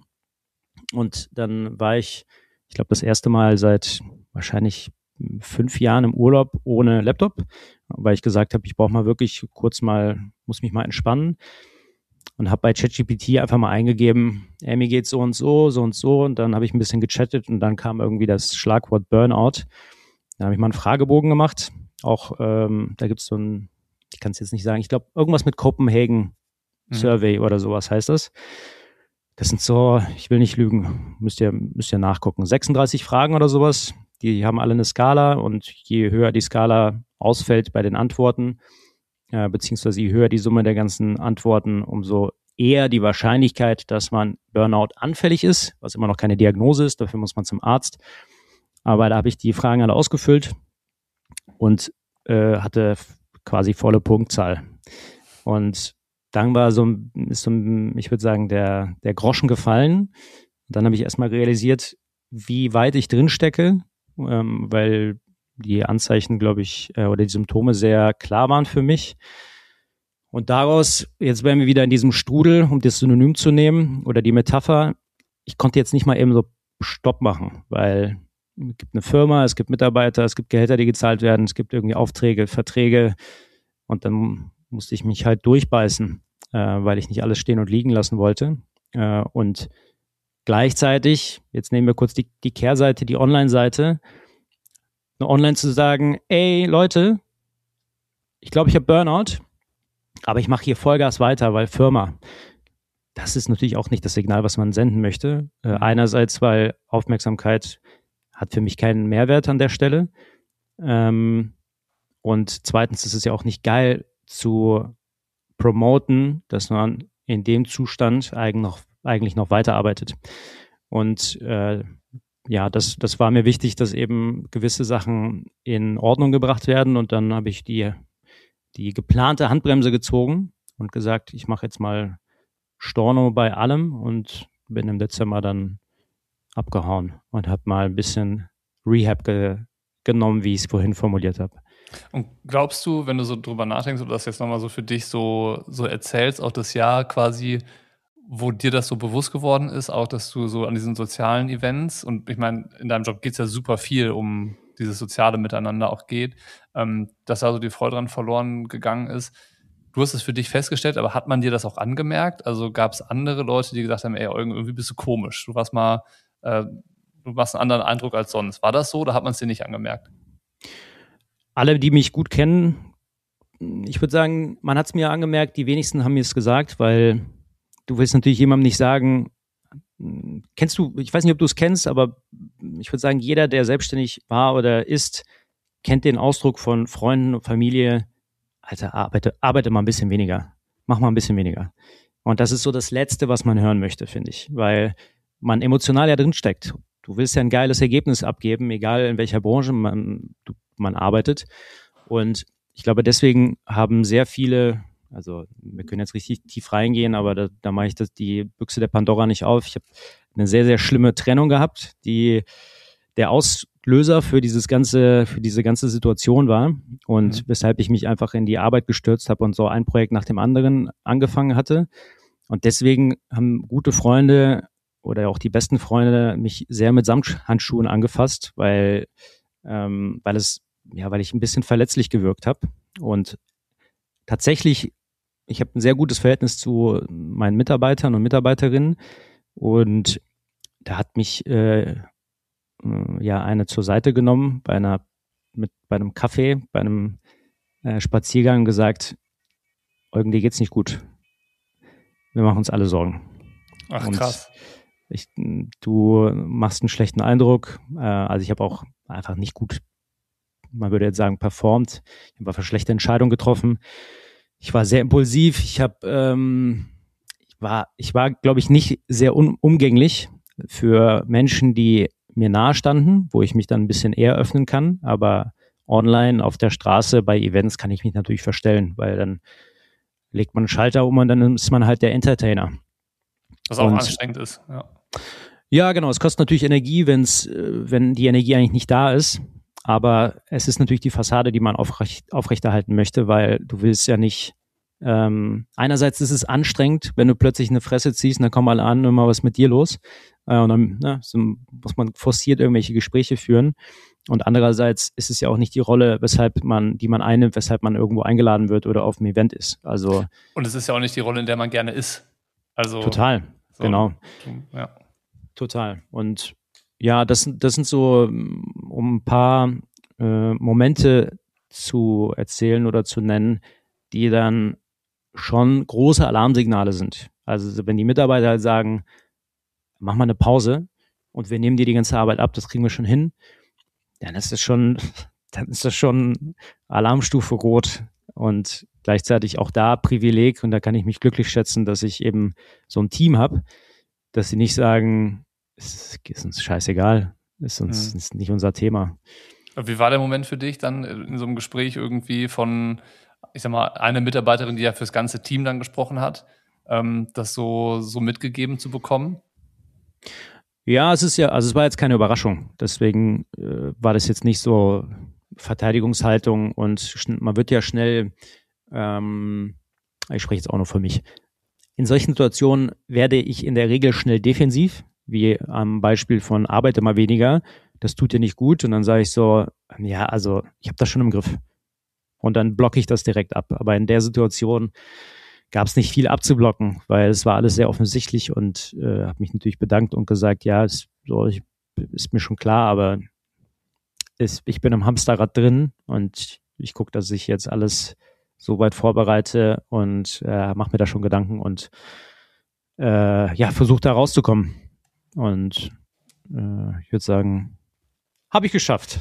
und dann war ich Ich glaube, das erste Mal seit wahrscheinlich fünf Jahren im Urlaub ohne Laptop, weil ich gesagt habe, ich brauche mal wirklich kurz mal, muss mich mal entspannen und habe bei ChatGPT einfach mal eingegeben, ey, mir geht's so und so, so und so und dann habe ich ein bisschen gechattet und dann kam irgendwie das Schlagwort Burnout. Dann habe ich mal einen Fragebogen gemacht, auch ähm, da gibt es so ein, ich kann es jetzt nicht sagen, ich glaube irgendwas mit Copenhagen Survey mhm. oder sowas heißt das. Das sind so, ich will nicht lügen, müsst ihr, müsst ihr nachgucken. sechsunddreißig Fragen oder sowas, die haben alle eine Skala und je höher die Skala ausfällt bei den Antworten, äh, beziehungsweise je höher die Summe der ganzen Antworten, umso eher die Wahrscheinlichkeit, dass man Burnout anfällig ist, was immer noch keine Diagnose ist, dafür muss man zum Arzt. Aber da habe ich die Fragen alle ausgefüllt und äh, hatte quasi volle Punktzahl. Und dann war so, ist so, ich würde sagen, der, der Groschen gefallen. Und dann habe ich erstmal realisiert, wie weit ich drin stecke, ähm, weil die Anzeichen, glaube ich, äh, oder die Symptome sehr klar waren für mich. Und daraus, jetzt wären wir wieder in diesem Strudel, um das Synonym zu nehmen oder die Metapher, ich konnte jetzt nicht mal eben so Stopp machen, weil es gibt eine Firma, es gibt Mitarbeiter, es gibt Gehälter, die gezahlt werden, es gibt irgendwie Aufträge, Verträge und dann musste ich mich halt durchbeißen, äh, weil ich nicht alles stehen und liegen lassen wollte. Äh, und gleichzeitig, jetzt nehmen wir kurz die, die Kehrseite, die Online-Seite, online zu sagen, ey Leute, ich glaube, ich habe Burnout, aber ich mache hier Vollgas weiter, weil Firma. das ist natürlich auch nicht das Signal, was man senden möchte. Äh, Mhm. einerseits, weil Aufmerksamkeit hat für mich keinen Mehrwert an der Stelle. Ähm, und zweitens ist es ja auch nicht geil zu promoten, dass man in dem Zustand eigentlich noch, eigentlich noch weiterarbeitet. Und äh, ja, das, das war mir wichtig, dass eben gewisse Sachen in Ordnung gebracht werden. Und dann habe ich die, die geplante Handbremse gezogen und gesagt, ich mache jetzt mal Storno bei allem und bin im Dezember dann abgehauen und habe mal ein bisschen Rehab ge genommen, wie ich es vorhin formuliert habe. Und glaubst du, wenn du so drüber nachdenkst oder das jetzt nochmal so für dich so, so erzählst, auch das Jahr quasi, wo dir das so bewusst geworden ist, auch dass du so an diesen sozialen Events, und ich meine, in deinem Job geht es ja super viel um dieses soziale Miteinander auch geht, ähm, dass da so die Freude dran verloren gegangen ist. Du hast es für dich festgestellt, aber hat man dir das auch angemerkt? Also gab es andere Leute, die gesagt haben, ey, irgendwie bist du komisch, du warst mal, äh, du machst einen anderen Eindruck als sonst. War das so oder hat man es dir nicht angemerkt? Alle, die mich gut kennen, ich würde sagen, man hat es mir angemerkt, die wenigsten haben mir es gesagt, weil du willst natürlich jemandem nicht sagen, kennst du, ich weiß nicht, ob du es kennst, aber ich würde sagen, jeder, der selbstständig war oder ist, kennt den Ausdruck von Freunden und Familie, Alter, arbeite, arbeite mal ein bisschen weniger, mach mal ein bisschen weniger. Und das ist so das Letzte, was man hören möchte, finde ich, weil man emotional ja drinsteckt. Du willst ja ein geiles Ergebnis abgeben, egal in welcher Branche man, du, man arbeitet. Und ich glaube, deswegen haben sehr viele, also wir können jetzt richtig tief reingehen, aber da, da mache ich das, die Büchse der Pandora nicht auf. Ich habe eine sehr, sehr schlimme Trennung gehabt, die der Auslöser für dieses ganze, für diese ganze Situation war und mhm. weshalb ich mich einfach in die Arbeit gestürzt habe und so ein Projekt nach dem anderen angefangen hatte. Und deswegen haben gute Freunde oder auch die besten Freunde mich sehr mit Samthandschuhen angefasst, weil, ähm, weil es, ja, weil ich ein bisschen verletzlich gewirkt habe. Und tatsächlich, ich habe ein sehr gutes Verhältnis zu meinen Mitarbeitern und Mitarbeiterinnen. Und da hat mich äh, ja eine zur Seite genommen bei einer mit bei einem Kaffee, bei einem äh, Spaziergang gesagt, Eugen, dir geht's nicht gut. Wir machen uns alle Sorgen. Ach, und krass. Ich, du machst einen schlechten Eindruck. Äh, also ich habe auch einfach nicht gut, man würde jetzt sagen, performt. Ich habe einfach schlechte Entscheidungen getroffen. Ich war sehr impulsiv. Ich habe, ähm, ich war, ich war, glaube ich, nicht sehr un- umgänglich für Menschen, die mir nahe standen, wo ich mich dann ein bisschen eher öffnen kann. Aber online, auf der Straße, bei Events kann ich mich natürlich verstellen, weil dann legt man einen Schalter um und dann ist man halt der Entertainer. Was auch und, anstrengend ist, ja. Ja, genau. Es kostet natürlich Energie, wenn's, wenn die Energie eigentlich nicht da ist. Aber es ist natürlich die Fassade, die man aufrecht, aufrechterhalten möchte, weil du willst ja nicht. Ähm, einerseits ist es anstrengend, wenn du plötzlich eine Fresse ziehst und dann kommen alle an und mal was mit dir los. Äh, und dann ne, so muss man forciert irgendwelche Gespräche führen. Und andererseits ist es ja auch nicht die Rolle, weshalb man, die man einnimmt, weshalb man irgendwo eingeladen wird oder auf einem Event ist. Also und es ist ja auch nicht die Rolle, in der man gerne ist. Also total, so, genau. Ja. Total. Und ja, das, das sind so, um ein paar äh, Momente zu erzählen oder zu nennen, die dann schon große Alarmsignale sind. Also wenn die Mitarbeiter halt sagen, mach mal eine Pause und wir nehmen dir die ganze Arbeit ab, das kriegen wir schon hin, dann ist das schon, dann ist das schon Alarmstufe rot und gleichzeitig auch da Privileg und da kann ich mich glücklich schätzen, dass ich eben so ein Team habe, dass sie nicht sagen, es ist uns scheißegal, ist uns mhm. ist nicht unser Thema. Wie war der Moment für dich dann in so einem Gespräch irgendwie von, ich sag mal, einer Mitarbeiterin, die ja fürs ganze Team dann gesprochen hat, ähm, das so, so mitgegeben zu bekommen? Ja, es ist ja, also es war jetzt keine Überraschung. Deswegen äh, war das jetzt nicht so Verteidigungshaltung und schn- man wird ja schnell, ähm, ich spreche jetzt auch nur für mich, in solchen Situationen werde ich in der Regel schnell defensiv, wie am Beispiel von arbeite mal weniger, das tut dir nicht gut und dann sage ich so, ja, also ich habe das schon im Griff und dann blocke ich das direkt ab. Aber in der Situation gab es nicht viel abzublocken, weil es war alles sehr offensichtlich und äh, habe mich natürlich bedankt und gesagt, ja, es, so, ich, ist mir schon klar, aber es, ich bin im Hamsterrad drin und ich gucke, dass ich jetzt alles so weit vorbereite und äh, mache mir da schon Gedanken und äh, ja, versucht da rauszukommen. Und äh, ich würde sagen, habe ich geschafft.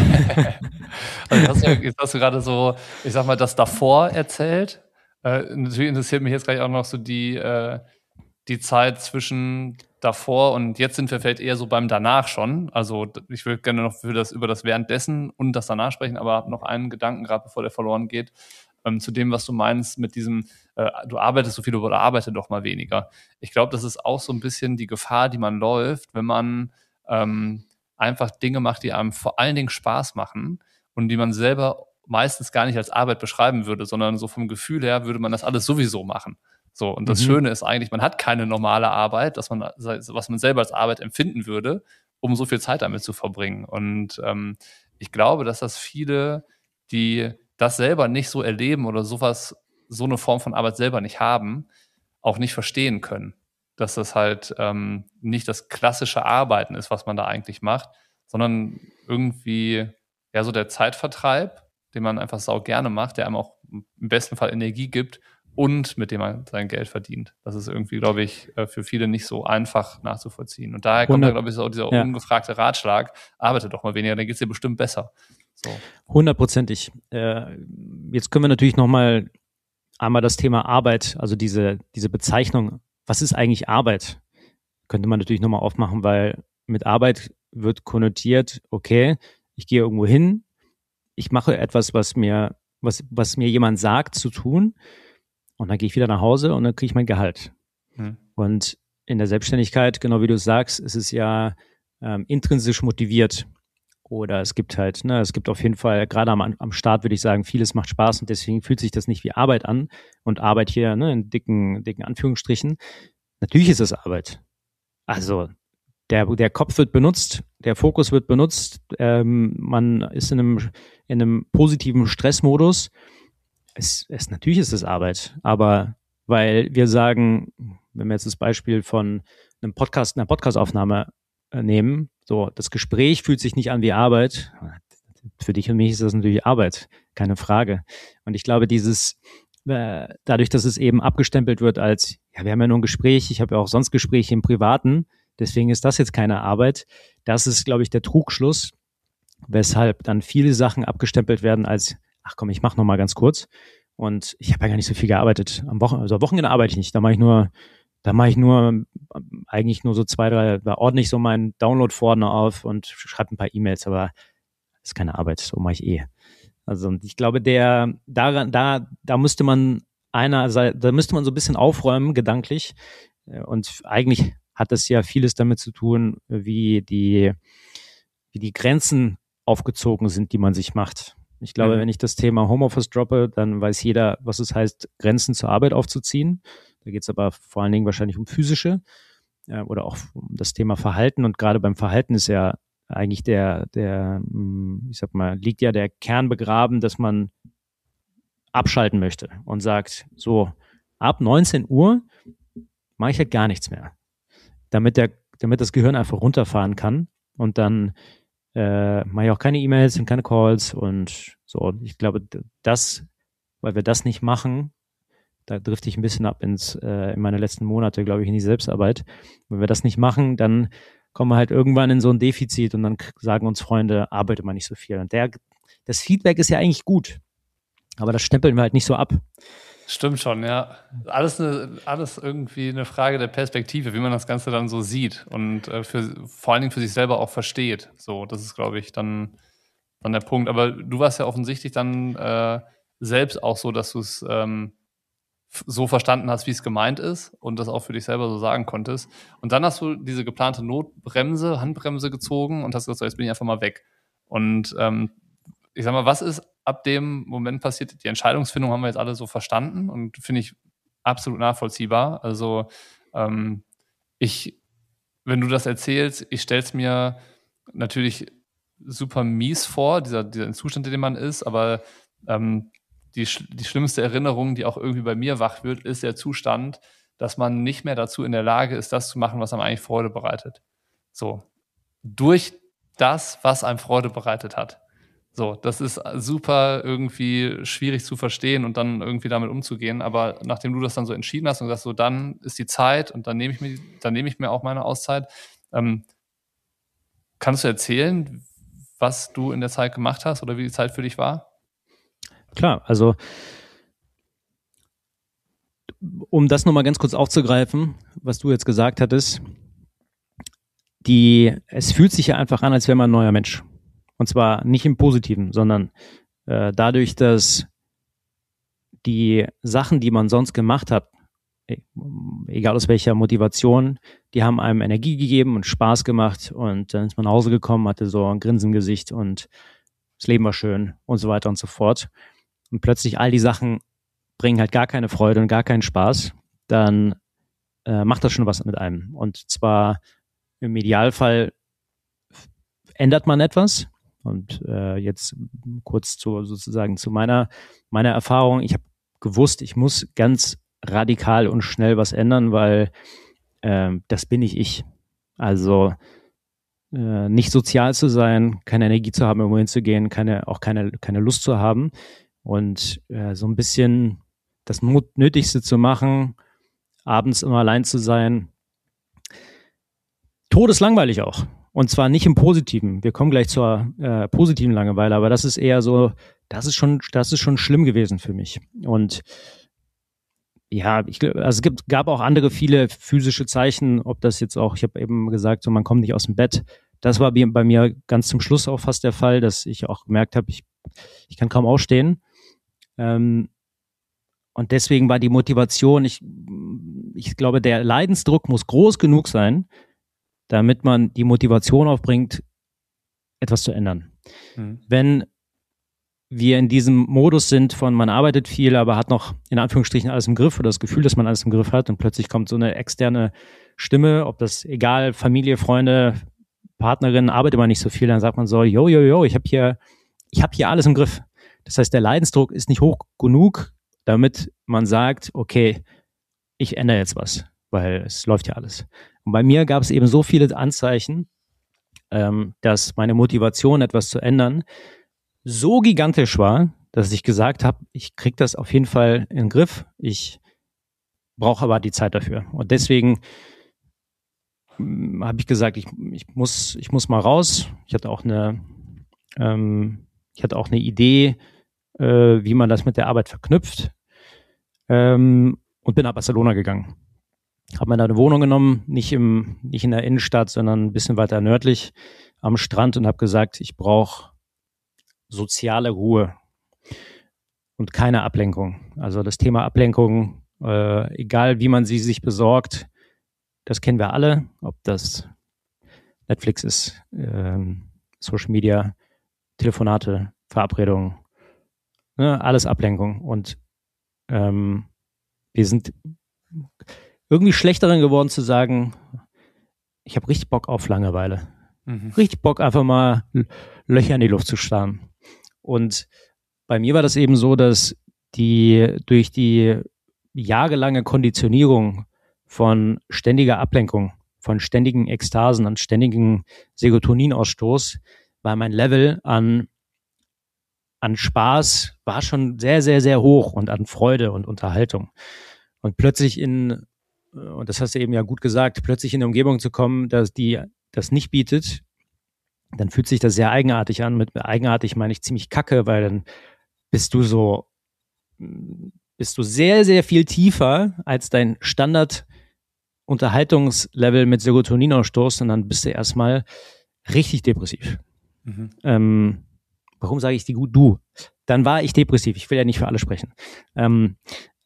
Also hast du, jetzt hast du gerade so, ich sag mal, das davor erzählt. Äh, natürlich interessiert mich jetzt gleich auch noch so die, äh, die Zeit zwischen davor und jetzt sind wir vielleicht eher so beim danach schon. Also ich würde gerne noch für das, über das Währenddessen und das danach sprechen, aber habe noch einen Gedanken, gerade bevor der verloren geht, ähm, zu dem, was du meinst mit diesem, äh, du arbeitest so viel oder arbeite doch mal weniger. Ich glaube, das ist auch so ein bisschen die Gefahr, die man läuft, wenn man ähm, einfach Dinge macht, die einem vor allen Dingen Spaß machen und die man selber meistens gar nicht als Arbeit beschreiben würde, sondern so vom Gefühl her würde man das alles sowieso machen. So, und das mhm. Schöne ist eigentlich, man hat keine normale Arbeit, dass man, was man selber als Arbeit empfinden würde, um so viel Zeit damit zu verbringen. Und ähm, ich glaube, dass das viele, die das selber nicht so erleben oder sowas, so eine Form von Arbeit selber nicht haben, auch nicht verstehen können. Dass das halt ähm, nicht das klassische Arbeiten ist, was man da eigentlich macht, sondern irgendwie ja so der Zeitvertreib, den man einfach sau gerne macht, der einem auch im besten Fall Energie gibt und mit dem man sein Geld verdient. Das ist irgendwie, glaube ich, für viele nicht so einfach nachzuvollziehen. Und daher kommt da, glaube ich, auch dieser ja. ungefragte Ratschlag, arbeite doch mal weniger, dann geht es dir bestimmt besser. So. Hundertprozentig. Äh, jetzt können wir natürlich nochmal einmal das Thema Arbeit, also diese, diese Bezeichnung, was ist eigentlich Arbeit? Könnte man natürlich nochmal aufmachen, weil mit Arbeit wird konnotiert, okay, ich gehe irgendwo hin, ich mache etwas, was mir, was, was mir jemand sagt zu tun, und dann gehe ich wieder nach Hause und dann kriege ich mein Gehalt. Hm. Und in der Selbstständigkeit, genau wie du sagst, ist es ja ähm, intrinsisch motiviert. Oder es gibt halt, ne, es gibt auf jeden Fall, gerade am, am Start würde ich sagen, vieles macht Spaß und deswegen fühlt sich das nicht wie Arbeit an. Und Arbeit hier, ne, in dicken, dicken Anführungsstrichen. Natürlich ist es Arbeit. Also der, der Kopf wird benutzt, der Fokus wird benutzt, ähm, man ist in einem, in einem positiven Stressmodus. Es, es, natürlich ist es Arbeit, aber weil wir sagen, wenn wir jetzt das Beispiel von einem Podcast, einer Podcastaufnahme äh, nehmen, so, das Gespräch fühlt sich nicht an wie Arbeit. Für dich und mich ist das natürlich Arbeit, keine Frage. Und ich glaube, dieses, äh, dadurch, dass es eben abgestempelt wird als, ja, wir haben ja nur ein Gespräch, ich habe ja auch sonst Gespräche im Privaten, deswegen ist das jetzt keine Arbeit. Das ist, glaube ich, der Trugschluss, weshalb dann viele Sachen abgestempelt werden als, ach komm, ich mache noch mal ganz kurz. Und ich habe ja gar nicht so viel gearbeitet. Am Wochenende, also am Wochenende arbeite ich nicht. Da mache ich nur, da mache ich nur eigentlich nur so zwei, drei, da ordne ich so meinen Download-Ordner auf und schreibe ein paar E-Mails, aber das ist keine Arbeit, so mache ich eh. Also und ich glaube, der daran, da, da müsste man einer, da müsste man so ein bisschen aufräumen, gedanklich. Und eigentlich hat das ja vieles damit zu tun, wie die, wie die Grenzen aufgezogen sind, die man sich macht. Ich glaube, mhm. wenn ich das Thema Homeoffice droppe, dann weiß jeder, was es heißt, Grenzen zur Arbeit aufzuziehen. Da geht es aber vor allen Dingen wahrscheinlich um physische äh, oder auch um das Thema Verhalten. Und gerade beim Verhalten ist ja eigentlich der, der, ich sag mal, liegt ja der Kern begraben, dass man abschalten möchte und sagt, so, ab neunzehn Uhr mache ich halt gar nichts mehr. Damit der, damit das Gehirn einfach runterfahren kann und dann äh, mache ich auch keine E-Mails und keine Calls und so. Ich glaube, das, weil wir das nicht machen, da drifte ich ein bisschen ab ins, äh, in meine letzten Monate, glaube ich, in die Selbstarbeit. Wenn wir das nicht machen, dann kommen wir halt irgendwann in so ein Defizit und dann sagen uns Freunde, arbeite mal nicht so viel. Und der, das Feedback ist ja eigentlich gut, aber das stempeln wir halt nicht so ab. Stimmt schon, ja. Alles, eine, alles irgendwie eine Frage der Perspektive, wie man das Ganze dann so sieht und äh, für, vor allen Dingen für sich selber auch versteht. So, das ist, glaube ich, dann, dann der Punkt. Aber du warst ja offensichtlich dann äh, selbst auch so, dass du es ähm, so verstanden hast, wie es gemeint ist und das auch für dich selber so sagen konntest. Und dann hast du diese geplante Notbremse, Handbremse gezogen und hast gesagt, so, jetzt bin ich einfach mal weg. Und ähm, ich sag mal, was ist ab dem Moment passiert? Die Entscheidungsfindung haben wir jetzt alle so verstanden und finde ich absolut nachvollziehbar. Also ähm, ich, wenn du das erzählst, ich stelle es mir natürlich super mies vor, dieser, dieser Zustand, in dem man ist, aber ähm, die, die schlimmste Erinnerung, die auch irgendwie bei mir wach wird, ist der Zustand, dass man nicht mehr dazu in der Lage ist, das zu machen, was einem eigentlich Freude bereitet. So. Durch das, was einem Freude bereitet hat. So, das ist super irgendwie schwierig zu verstehen und dann irgendwie damit umzugehen. Aber nachdem du das dann so entschieden hast und sagst, so dann ist die Zeit und dann nehme ich mir, dann nehme ich mir auch meine Auszeit. Ähm, kannst du erzählen, was du in der Zeit gemacht hast oder wie die Zeit für dich war? Klar, also um das nochmal ganz kurz aufzugreifen, was du jetzt gesagt hattest, die, es fühlt sich ja einfach an, als wäre man ein neuer Mensch. Und zwar nicht im Positiven, sondern äh, dadurch, dass die Sachen, die man sonst gemacht hat, egal aus welcher Motivation, die haben einem Energie gegeben und Spaß gemacht und dann ist man nach Hause gekommen, hatte so ein Grinsen im Gesicht und das Leben war schön und so weiter und so fort. Und plötzlich all die Sachen bringen halt gar keine Freude und gar keinen Spaß, dann äh, macht das schon was mit einem. Und zwar im Idealfall ändert man etwas. Und äh, jetzt kurz zu sozusagen zu meiner meiner Erfahrung. Ich habe gewusst, ich muss ganz radikal und schnell was ändern, weil äh, das bin nicht ich. Also äh, nicht sozial zu sein, keine Energie zu haben, irgendwo hinzugehen, keine, auch keine, keine Lust zu haben und äh, so ein bisschen das Nötigste zu machen, abends immer allein zu sein. Todeslangweilig auch. Und zwar nicht im Positiven. Wir kommen gleich zur äh, positiven Langeweile, aber das ist eher so, das ist schon, das ist schon schlimm gewesen für mich. Und ja, ich, also es gibt, gab auch andere viele physische Zeichen, ob das jetzt auch, ich habe eben gesagt, so man kommt nicht aus dem Bett. Das war bei mir ganz zum Schluss auch fast der Fall, dass ich auch gemerkt habe, ich, ich kann kaum aufstehen. Ähm, und deswegen war die Motivation, ich, ich glaube, der Leidensdruck muss groß genug sein, damit man die Motivation aufbringt, etwas zu ändern. Mhm. Wenn wir in diesem Modus sind von man arbeitet viel, aber hat noch in Anführungsstrichen alles im Griff oder das Gefühl, dass man alles im Griff hat und plötzlich kommt so eine externe Stimme, ob das egal, Familie, Freunde, Partnerin, arbeitet man nicht so viel, dann sagt man so, jo, jo, jo, ich habe hier, ich habe hier alles im Griff. Das heißt, der Leidensdruck ist nicht hoch genug, damit man sagt, okay, ich ändere jetzt was, weil es läuft ja alles. Und bei mir gab es eben so viele Anzeichen, ähm, dass meine Motivation, etwas zu ändern, so gigantisch war, dass ich gesagt habe, ich kriege das auf jeden Fall in den Griff. Ich brauche aber die Zeit dafür. Und deswegen habe ich gesagt, ich, ich muss, ich muss mal raus. Ich hatte auch eine, ähm, ich hatte auch eine Idee, äh, wie man das mit der Arbeit verknüpft, ähm, und bin nach Barcelona gegangen. Habe mir da eine Wohnung genommen, nicht im, nicht in der Innenstadt, sondern ein bisschen weiter nördlich am Strand und habe gesagt, ich brauche soziale Ruhe und keine Ablenkung. Also das Thema Ablenkung, äh, egal wie man sie sich besorgt, das kennen wir alle, ob das Netflix ist, äh, Social Media, Telefonate, Verabredungen, ne, alles Ablenkung. Und ähm, wir sind irgendwie schlecht darin geworden zu sagen, ich habe richtig Bock auf Langeweile. Mhm. Richtig Bock, einfach mal Löcher in die Luft zu starren. Und bei mir war das eben so, dass die durch die jahrelange Konditionierung von ständiger Ablenkung, von ständigen Ekstasen, an ständigen Serotoninausstoß, war mein Level an, an Spaß war schon sehr, sehr, sehr hoch und an Freude und Unterhaltung. Und plötzlich in, und das hast du eben ja gut gesagt, plötzlich in eine Umgebung zu kommen, dass die das nicht bietet, dann fühlt sich das sehr eigenartig an. Mit eigenartig meine ich ziemlich kacke, weil dann bist du so, bist du sehr, sehr viel tiefer als dein Standard-Unterhaltungslevel mit Serotoninausstoß und dann bist du erstmal richtig depressiv. Mhm. Ähm, warum sage ich die gut? Du. Dann war ich depressiv. Ich will ja nicht für alle sprechen. Ähm,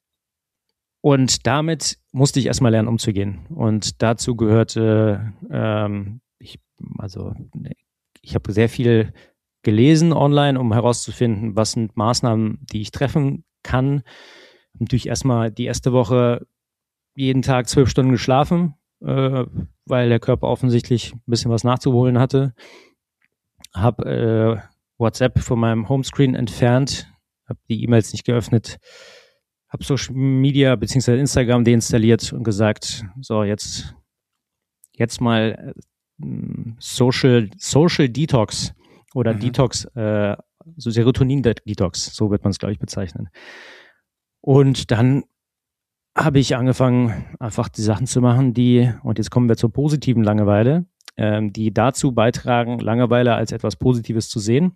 und damit musste ich erstmal lernen, umzugehen. Und dazu gehörte, ähm, ich, also, ich habe sehr viel gelesen online, um herauszufinden, was sind Maßnahmen, die ich treffen kann. Natürlich erstmal die erste Woche jeden Tag zwölf Stunden geschlafen, äh, weil der Körper offensichtlich ein bisschen was nachzuholen hatte. Hab äh, WhatsApp von meinem Homescreen entfernt, habe die E-Mails nicht geöffnet, habe Social Media bzw. Instagram deinstalliert und gesagt, so jetzt jetzt mal äh, Social Social Detox oder mhm. Detox äh, so Serotonin-Detox, so wird man es, glaube ich, bezeichnen. Und dann habe ich angefangen, einfach die Sachen zu machen, die, und jetzt kommen wir zur positiven Langeweile, ähm, die dazu beitragen, Langeweile als etwas Positives zu sehen,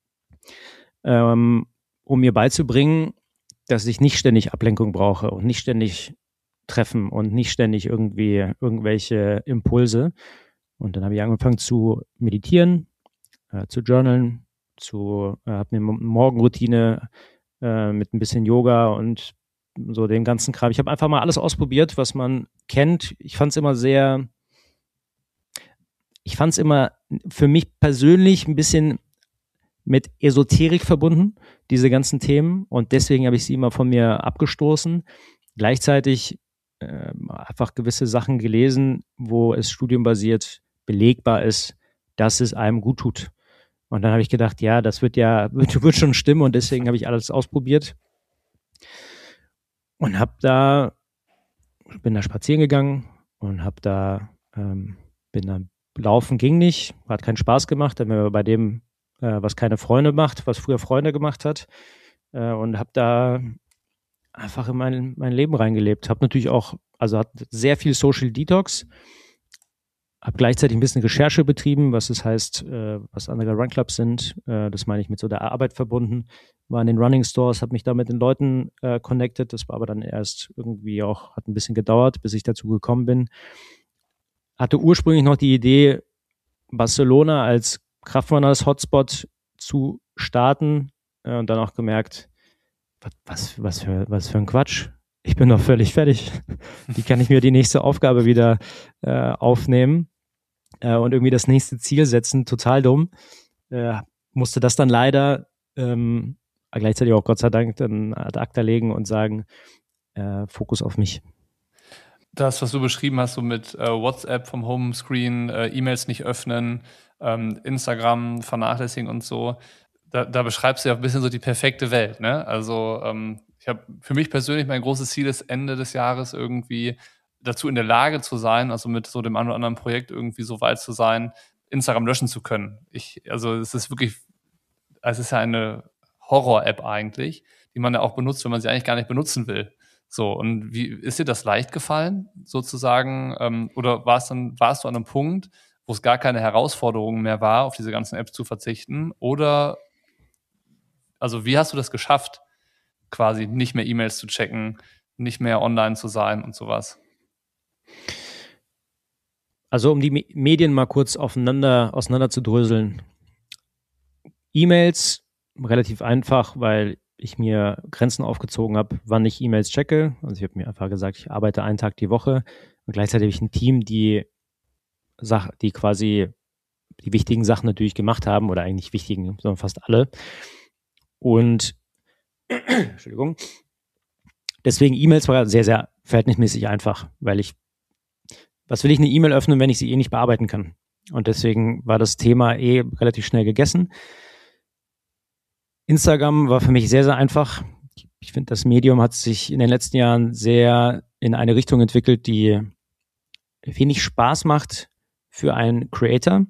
ähm, um mir beizubringen, dass ich nicht ständig Ablenkung brauche und nicht ständig Treffen und nicht ständig irgendwie irgendwelche Impulse. Und dann habe ich angefangen zu meditieren, äh, zu journalen, zu, äh, habe eine Morgenroutine äh, mit ein bisschen Yoga und so den ganzen Kram. Ich habe einfach mal alles ausprobiert, was man kennt. Ich fand es immer sehr, ich fand es immer für mich persönlich ein bisschen mit Esoterik verbunden, diese ganzen Themen. Und deswegen habe ich sie immer von mir abgestoßen. Gleichzeitig äh, einfach gewisse Sachen gelesen, wo es studienbasiert belegbar ist, dass es einem gut tut. Und dann habe ich gedacht, ja, das wird ja, wird, wird schon stimmen. Und deswegen habe ich alles ausprobiert. Und habe da, bin da spazieren gegangen und habe da, ähm, bin da laufen ging nicht, hat keinen Spaß gemacht, dann bin ich bei dem, äh, was keine Freunde macht, was früher Freunde gemacht hat, äh, und habe da einfach in mein, mein Leben reingelebt. Habe natürlich auch, also hat sehr viel Social Detox, habe gleichzeitig ein bisschen Recherche betrieben, was es heißt, äh, was andere Run Clubs sind. Äh, das meine ich mit so der Arbeit verbunden. War in den Running Stores, habe mich da mit den Leuten äh, connected. Das war aber dann erst irgendwie auch, hat ein bisschen gedauert, bis ich dazu gekommen bin. Hatte ursprünglich noch die Idee, Barcelona als Kraftrunners Hotspot zu starten äh, und dann auch gemerkt, was, was, für, was für ein Quatsch. Ich bin doch völlig fertig. Wie kann ich mir die nächste Aufgabe wieder äh, aufnehmen äh, und irgendwie das nächste Ziel setzen? Total dumm. Äh, musste das dann leider ähm, gleichzeitig auch Gott sei Dank dann ad acta legen und sagen, äh, Fokus auf mich. Das, was du beschrieben hast, so mit äh, WhatsApp vom Homescreen, äh, E-Mails nicht öffnen, ähm, Instagram vernachlässigen und so, da, da beschreibst du ja ein bisschen so die perfekte Welt, ne? Also ähm, ich habe für mich persönlich mein großes Ziel ist, Ende des Jahres irgendwie dazu in der Lage zu sein, also mit so dem einen oder anderen Projekt irgendwie so weit zu sein, Instagram löschen zu können. Ich, also es ist wirklich, es ist ja eine Horror-App eigentlich, die man ja auch benutzt, wenn man sie eigentlich gar nicht benutzen will. So, und wie ist dir das leicht gefallen, sozusagen? Ähm, oder war es dann, warst du an einem Punkt, wo es gar keine Herausforderung mehr war, auf diese ganzen Apps zu verzichten? Oder, also wie hast du das geschafft, quasi nicht mehr E-Mails zu checken, nicht mehr online zu sein und sowas? Also um die Me- Medien mal kurz aufeinander, auseinander zu dröseln. E-Mails, relativ einfach, weil ich mir Grenzen aufgezogen habe, wann ich E-Mails checke. Also ich habe mir einfach gesagt, ich arbeite einen Tag die Woche und gleichzeitig habe ich ein Team, die Sach- die quasi die wichtigen Sachen natürlich gemacht haben oder eigentlich wichtigen, sondern fast alle. Und Entschuldigung. Deswegen E-Mails war sehr, sehr verhältnismäßig einfach, weil ich, was will ich eine E-Mail öffnen, wenn ich sie eh nicht bearbeiten kann? Und deswegen war das Thema eh relativ schnell gegessen. Instagram war für mich sehr, sehr einfach. Ich finde, das Medium hat sich in den letzten Jahren sehr in eine Richtung entwickelt, die wenig Spaß macht für einen Creator.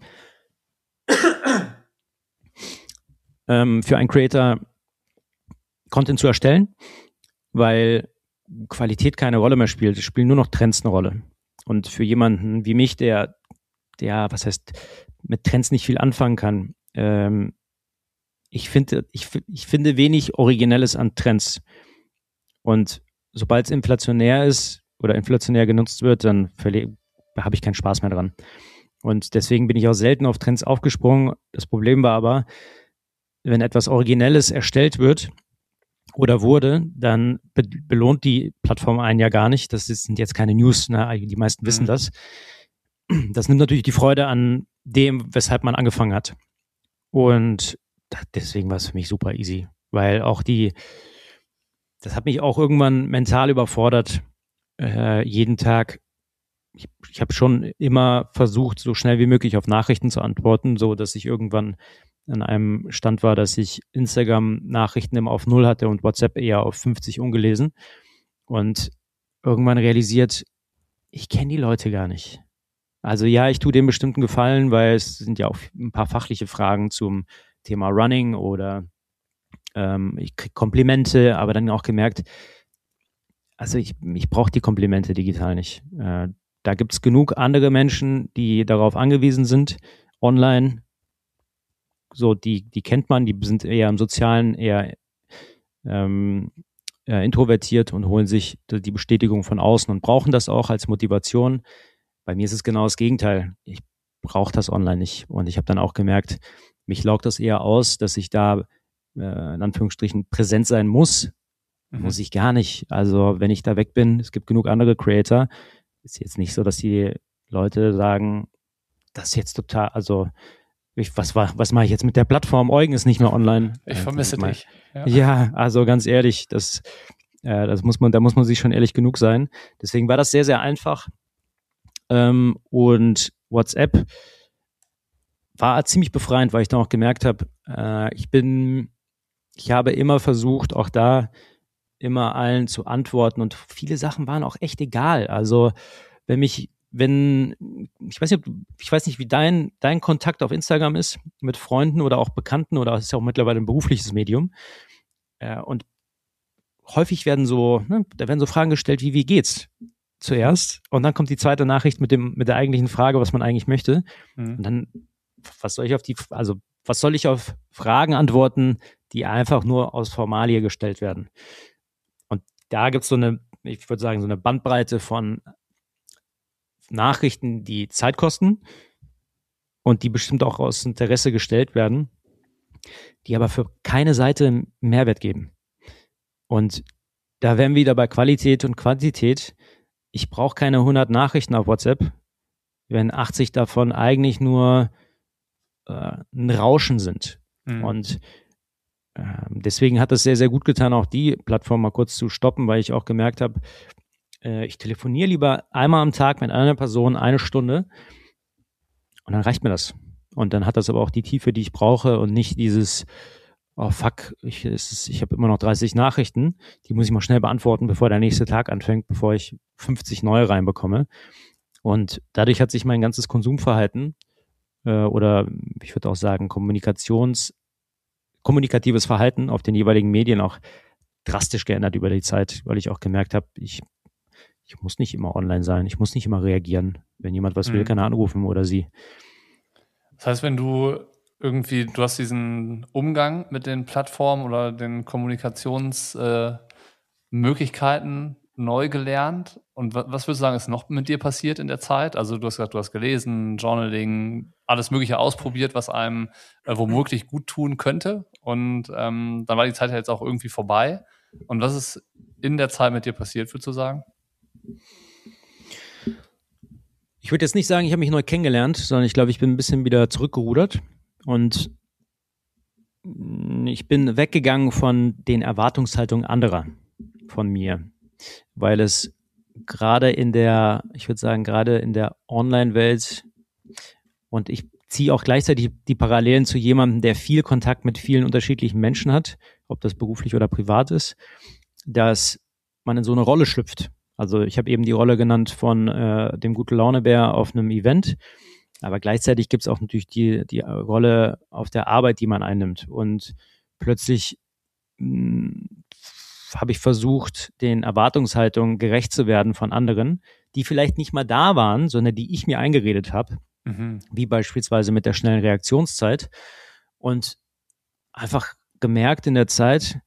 ähm, für einen Creator Content zu erstellen, weil Qualität keine Rolle mehr spielt. Es spielen nur noch Trends eine Rolle. Und für jemanden wie mich, der, der, was heißt, mit Trends nicht viel anfangen kann, ähm, ich finde, ich, ich finde wenig Originelles an Trends. Und sobald es inflationär ist oder inflationär genutzt wird, dann habe ich keinen Spaß mehr dran. Und deswegen bin ich auch selten auf Trends aufgesprungen. Das Problem war aber, wenn etwas Originelles erstellt wird oder wurde, dann be- belohnt die Plattform einen ja gar nicht. Das ist, sind jetzt keine News, ne? Die meisten wissen Mhm. das. Das nimmt natürlich die Freude an dem, weshalb man angefangen hat. Und deswegen war es für mich super easy, weil auch die, das hat mich auch irgendwann mental überfordert, äh, jeden Tag. Ich, ich habe schon immer versucht, so schnell wie möglich auf Nachrichten zu antworten, so dass ich irgendwann an einem Stand war, dass ich Instagram-Nachrichten immer auf null hatte und WhatsApp eher auf fünfzig ungelesen. Und irgendwann realisiert, ich kenne die Leute gar nicht. Also ja, ich tue dem bestimmten Gefallen, weil es sind ja auch ein paar fachliche Fragen zum Thema Running oder ähm, ich kriege Komplimente, aber dann auch gemerkt, also ich, ich brauche die Komplimente digital nicht. Äh, da gibt es genug andere Menschen, die darauf angewiesen sind, online. So, die, die kennt man, die sind eher im Sozialen, eher ähm, äh, introvertiert und holen sich die Bestätigung von außen und brauchen das auch als Motivation. Bei mir ist es genau das Gegenteil. Ich brauche das online nicht. Und ich habe dann auch gemerkt, mich laugt das eher aus, dass ich da äh, in Anführungsstrichen präsent sein muss. Mhm. Muss ich gar nicht. Also wenn ich da weg bin, es gibt genug andere Creator. Ist jetzt nicht so, dass die Leute sagen, das ist jetzt total, also ich, was war, was mache ich jetzt mit der Plattform? Eugen ist nicht mehr online. Ich vermisse äh, dich. Ja. ja, also ganz ehrlich, das, äh, das muss man, da muss man sich schon ehrlich genug sein. Deswegen war das sehr, sehr einfach. Ähm, und WhatsApp war ziemlich befreiend, weil ich dann auch gemerkt habe, äh, ich bin, ich habe immer versucht, auch da immer allen zu antworten und viele Sachen waren auch echt egal. Also wenn mich, wenn, ich weiß nicht, ich weiß nicht, wie dein, dein Kontakt auf Instagram ist mit Freunden oder auch Bekannten oder es ist ja auch mittlerweile ein berufliches Medium. Äh, und häufig werden so, ne, da werden so Fragen gestellt wie, wie geht's? Zuerst und dann kommt die zweite Nachricht mit dem, mit der eigentlichen Frage, was man eigentlich möchte. Mhm. Und dann, was soll ich auf die, also was soll ich auf Fragen antworten, die einfach nur aus Formalie gestellt werden? Und da gibt es so eine, ich würde sagen, so eine Bandbreite von Nachrichten, die Zeit kosten und die bestimmt auch aus Interesse gestellt werden, die aber für keine Seite Mehrwert geben. Und da wären wir wieder bei Qualität und Quantität. Ich brauche keine hundert Nachrichten auf WhatsApp, wenn achtzig davon eigentlich nur äh, ein Rauschen sind. Mhm. Und äh, deswegen hat es sehr, sehr gut getan, auch die Plattform mal kurz zu stoppen, weil ich auch gemerkt habe, äh, ich telefoniere lieber einmal am Tag mit einer Person eine Stunde und dann reicht mir das. Und dann hat das aber auch die Tiefe, die ich brauche und nicht dieses oh fuck, ich, ich habe immer noch dreißig Nachrichten, die muss ich mal schnell beantworten, bevor der nächste Tag anfängt, bevor ich fünfzig neue reinbekomme. Und dadurch hat sich mein ganzes Konsumverhalten äh, oder ich würde auch sagen Kommunikations, kommunikatives Verhalten auf den jeweiligen Medien auch drastisch geändert über die Zeit, weil ich auch gemerkt habe, ich, ich muss nicht immer online sein, ich muss nicht immer reagieren. Wenn jemand was mhm. will, kann er anrufen oder sie. Das heißt, wenn du irgendwie, du hast diesen Umgang mit den Plattformen oder den Kommunikationsmöglichkeiten äh, neu gelernt. Und was, was würdest du sagen, ist noch mit dir passiert in der Zeit? Also du hast gesagt, du hast gelesen, Journaling, alles Mögliche ausprobiert, was einem äh, womöglich gut tun könnte. Und ähm, dann war die Zeit ja jetzt auch irgendwie vorbei. Und was ist in der Zeit mit dir passiert, würdest du sagen? Ich würde jetzt nicht sagen, ich habe mich neu kennengelernt, sondern ich glaube, ich bin ein bisschen wieder zurückgerudert. Und ich bin weggegangen von den Erwartungshaltungen anderer von mir, weil es gerade in der, ich würde sagen, gerade in der Online-Welt und ich ziehe auch gleichzeitig die Parallelen zu jemandem, der viel Kontakt mit vielen unterschiedlichen Menschen hat, ob das beruflich oder privat ist, dass man in so eine Rolle schlüpft. Also ich habe eben die Rolle genannt von äh, dem Gute-Laune-Bär auf einem Event. Aber gleichzeitig gibt es auch natürlich die, die Rolle auf der Arbeit, die man einnimmt. Und plötzlich habe ich versucht, den Erwartungshaltungen gerecht zu werden von anderen, die vielleicht nicht mal da waren, sondern die ich mir eingeredet habe, mhm. wie beispielsweise mit der schnellen Reaktionszeit. Und einfach gemerkt in der Zeit,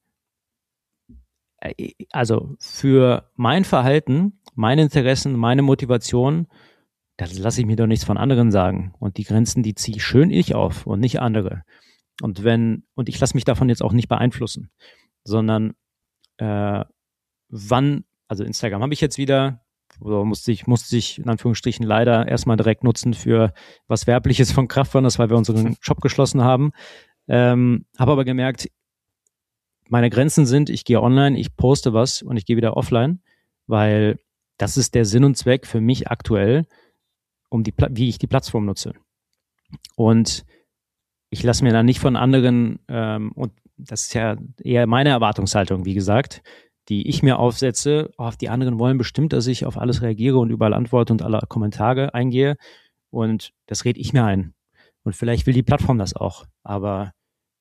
also für mein Verhalten, meine Interessen, meine Motivation, da lasse ich mir doch nichts von anderen sagen. Und die Grenzen, die ziehe schön ich auf und nicht andere. Und wenn, und ich lasse mich davon jetzt auch nicht beeinflussen, sondern äh, wann, also Instagram habe ich jetzt wieder, oder musste ich, musste ich in Anführungsstrichen leider erstmal direkt nutzen für was Werbliches von Kraftrunners, weil wir unseren Shop geschlossen haben. Ähm, habe aber gemerkt, meine Grenzen sind, ich gehe online, ich poste was und ich gehe wieder offline, weil das ist der Sinn und Zweck für mich aktuell, um die, wie ich die Plattform nutze. Und ich lasse mir dann nicht von anderen, ähm, und das ist ja eher meine Erwartungshaltung, wie gesagt, die ich mir aufsetze, oh, die anderen wollen bestimmt, dass ich auf alles reagiere und überall antworte und alle Kommentare eingehe. Und das rede ich mir ein. Und vielleicht will die Plattform das auch. Aber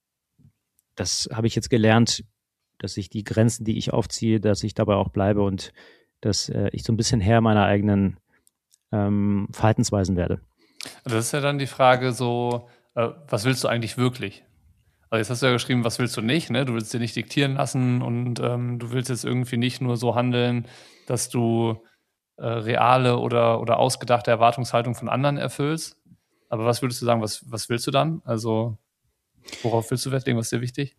das habe ich jetzt gelernt, dass ich die Grenzen, die ich aufziehe, dass ich dabei auch bleibe und dass äh, ich so ein bisschen Herr meiner eigenen ähm, Verhaltensweisen werde. Das ist ja dann die Frage so, äh, was willst du eigentlich wirklich? Also jetzt hast du ja geschrieben, was willst du nicht, ne? Du willst dir nicht diktieren lassen und ähm, du willst jetzt irgendwie nicht nur so handeln, dass du äh, reale oder, oder ausgedachte Erwartungshaltung von anderen erfüllst. Aber was würdest du sagen, was, was willst du dann? Also worauf willst du Wert legen, was ist dir wichtig?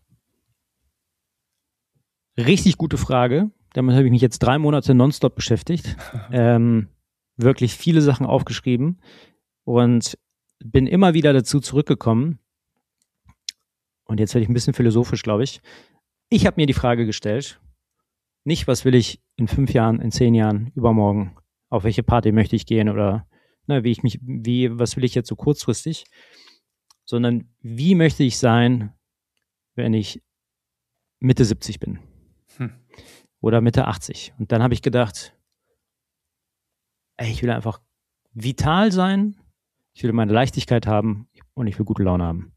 Richtig gute Frage. Damit habe ich mich jetzt drei Monate nonstop beschäftigt. ähm, wirklich viele Sachen aufgeschrieben und bin immer wieder dazu zurückgekommen. Und jetzt werde ich ein bisschen philosophisch, glaube ich. Ich habe mir die Frage gestellt, nicht, was will ich in fünf Jahren, in zehn Jahren, übermorgen, auf welche Party möchte ich gehen oder ne, wie ich mich, wie, was will ich jetzt so kurzfristig, sondern wie möchte ich sein, wenn ich Mitte siebzig bin hm. oder Mitte achtzig. Und dann habe ich gedacht, ey, ich will einfach vital sein, ich will meine Leichtigkeit haben und ich will gute Laune haben.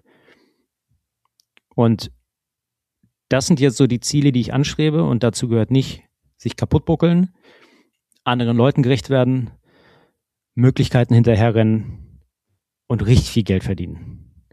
Und das sind jetzt so die Ziele, die ich anstrebe und dazu gehört nicht sich kaputt buckeln, anderen Leuten gerecht werden, Möglichkeiten hinterherrennen und richtig viel Geld verdienen.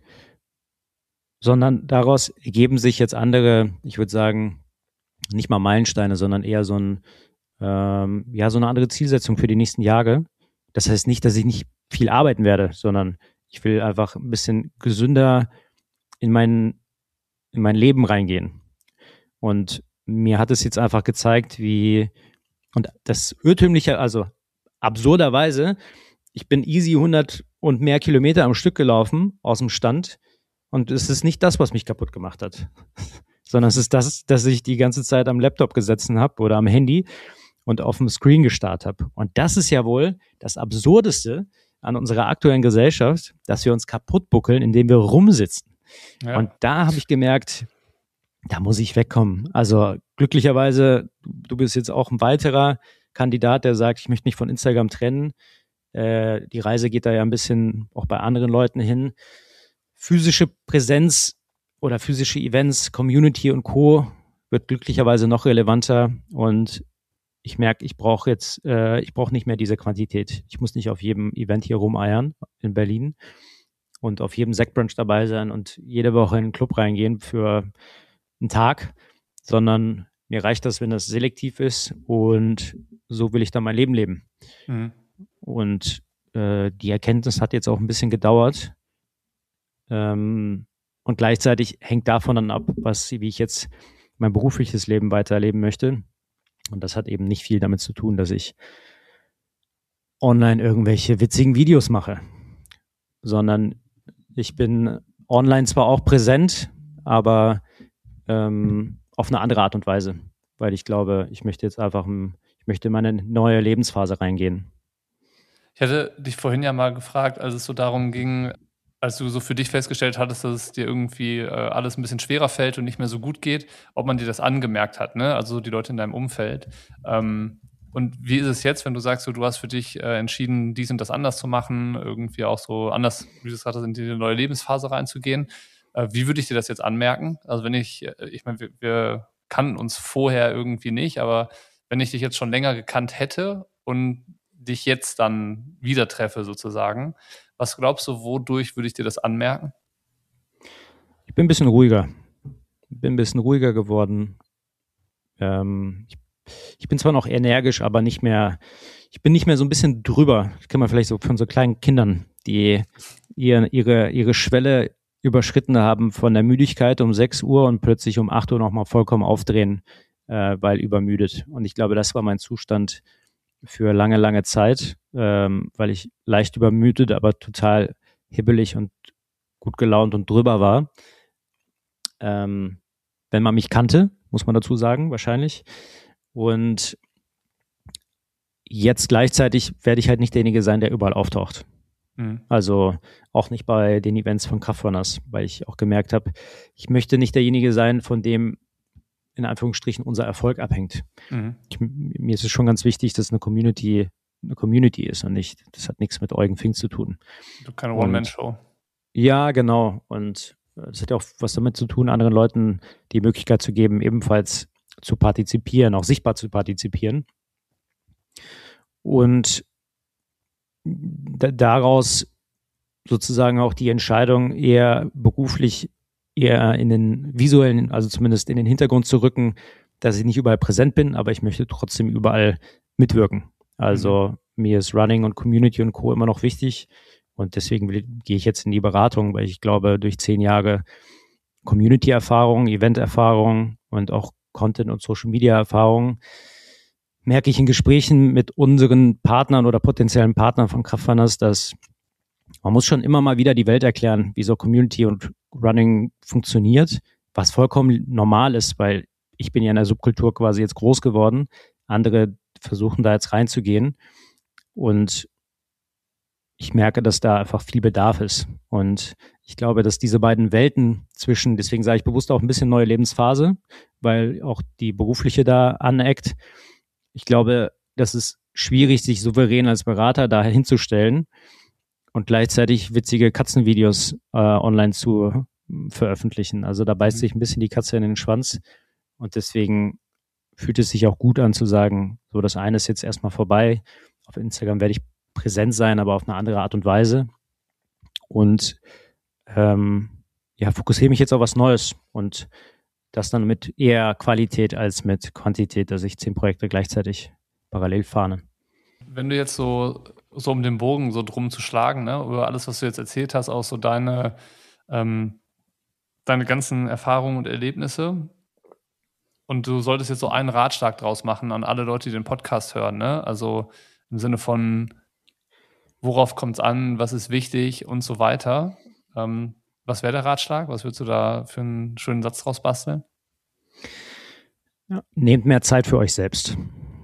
Sondern daraus ergeben sich jetzt andere, ich würde sagen, nicht mal Meilensteine, sondern eher so ein, ähm, ja, so eine andere Zielsetzung für die nächsten Jahre. Das heißt nicht, dass ich nicht viel arbeiten werde, sondern ich will einfach ein bisschen gesünder in mein, in mein Leben reingehen. Und mir hat es jetzt einfach gezeigt, wie, und das irrtümliche, also absurderweise, ich bin easy hundert und mehr Kilometer am Stück gelaufen aus dem Stand und es ist nicht das, was mich kaputt gemacht hat, sondern es ist das, dass ich die ganze Zeit am Laptop gesessen habe oder am Handy und auf dem Screen gestarrt habe. Und das ist ja wohl das Absurdeste an unserer aktuellen Gesellschaft, dass wir uns kaputt buckeln, indem wir rumsitzen. Ja. Und da habe ich gemerkt, da muss ich wegkommen. Also glücklicherweise, du bist jetzt auch ein weiterer Kandidat, der sagt, ich möchte mich von Instagram trennen. Äh, die Reise geht da ja ein bisschen auch bei anderen Leuten hin. Physische Präsenz oder physische Events, Community und Co. wird glücklicherweise noch relevanter und ich merke, ich brauche jetzt, äh, ich brauche nicht mehr diese Quantität. Ich muss nicht auf jedem Event hier rumeiern in Berlin und auf jedem Sektbrunch dabei sein und jede Woche in einen Club reingehen für einen Tag, sondern mir reicht das, wenn das selektiv ist und so will ich dann mein Leben leben. Mhm. Und äh, die Erkenntnis hat jetzt auch ein bisschen gedauert ähm, und gleichzeitig hängt davon dann ab, was, wie ich jetzt mein berufliches Leben weiterleben möchte. Und das hat eben nicht viel damit zu tun, dass ich online irgendwelche witzigen Videos mache, sondern ich bin online zwar auch präsent, aber ähm, auf eine andere Art und Weise, weil ich glaube, ich möchte jetzt einfach, ich möchte in meine neue Lebensphase reingehen. Ich hatte dich vorhin ja mal gefragt, als es so darum ging, als du so für dich festgestellt hattest, dass es dir irgendwie äh, alles ein bisschen schwerer fällt und nicht mehr so gut geht, ob man dir das angemerkt hat, ne? Also die Leute in deinem Umfeld. Ähm, und wie ist es jetzt, wenn du sagst, so, du hast für dich äh, entschieden, dies und das anders zu machen, irgendwie auch so anders, wie du es gerade hast, in die neue Lebensphase reinzugehen? Äh, wie würde ich dir das jetzt anmerken? Also wenn ich, äh, ich meine, wir, wir kannten uns vorher irgendwie nicht, aber wenn ich dich jetzt schon länger gekannt hätte und dich jetzt dann wieder treffe sozusagen, was glaubst du, wodurch würde ich dir das anmerken? Ich bin ein bisschen ruhiger. Ich bin ein bisschen ruhiger geworden. Ähm, ich, ich bin zwar noch energisch, aber nicht mehr, ich bin nicht mehr so ein bisschen drüber. Das kennt man vielleicht so von so kleinen Kindern, die ihr, ihre, ihre Schwelle überschritten haben von der Müdigkeit um sechs Uhr und plötzlich um acht Uhr nochmal vollkommen aufdrehen, äh, weil übermüdet. Und ich glaube, das war mein Zustand für lange, lange Zeit, ähm, weil ich leicht übermüdet, aber total hibbelig und gut gelaunt und drüber war. Ähm, wenn man mich kannte, muss man dazu sagen, wahrscheinlich. Und jetzt gleichzeitig werde ich halt nicht derjenige sein, der überall auftaucht. Mhm. Also auch nicht bei den Events von Kraftrunners, weil ich auch gemerkt habe, ich möchte nicht derjenige sein, von dem in Anführungsstrichen unser Erfolg abhängt. Mhm. Ich, mir ist es schon ganz wichtig, dass eine Community eine Community ist und nicht, das hat nichts mit Eugen Fink zu tun. Du keine One-Man-Show. Ja, genau. Und das hat ja auch was damit zu tun, anderen Leuten die Möglichkeit zu geben, ebenfalls zu partizipieren, auch sichtbar zu partizipieren. Und da, daraus sozusagen auch die Entscheidung, eher beruflich eher in den visuellen, also zumindest in den Hintergrund zu rücken, dass ich nicht überall präsent bin, aber ich möchte trotzdem überall mitwirken. Also mhm. mir ist Running und Community und Co. immer noch wichtig und deswegen will, gehe ich jetzt in die Beratung, weil ich glaube, durch zehn Jahre Community-Erfahrung, Event-Erfahrung und auch Content- und Social-Media-Erfahrung merke ich in Gesprächen mit unseren Partnern oder potenziellen Partnern von Kraftrunners, dass man muss schon immer mal wieder die Welt erklären, wie so Community und Running funktioniert, was vollkommen normal ist, weil ich bin ja in der Subkultur quasi jetzt groß geworden. Andere versuchen da jetzt reinzugehen und ich merke, dass da einfach viel Bedarf ist. Und ich glaube, dass diese beiden Welten zwischen, deswegen sage ich bewusst auch ein bisschen neue Lebensphase, weil auch die berufliche da aneckt. Ich glaube, das ist schwierig, sich souverän als Berater da hinzustellen und gleichzeitig witzige Katzenvideos äh, online zu veröffentlichen. Also da beißt sich ein bisschen die Katze in den Schwanz und deswegen fühlt es sich auch gut an zu sagen, so das eine ist jetzt erstmal vorbei. Auf Instagram werde ich präsent sein, aber auf eine andere Art und Weise und ähm, ja, fokussiere mich jetzt auf was Neues und das dann mit eher Qualität als mit Quantität, dass ich zehn Projekte gleichzeitig parallel fahre. Wenn du jetzt so, so um den Bogen so drum zu schlagen, ne, über alles, was du jetzt erzählt hast, auch so deine, ähm, deine ganzen Erfahrungen und Erlebnisse und du solltest jetzt so einen Ratschlag draus machen an alle Leute, die den Podcast hören, ne? Also im Sinne von, worauf kommt es an, was ist wichtig und so weiter. Ähm, was wäre der Ratschlag? Was würdest du da für einen schönen Satz draus basteln? Ja, nehmt mehr Zeit für euch selbst.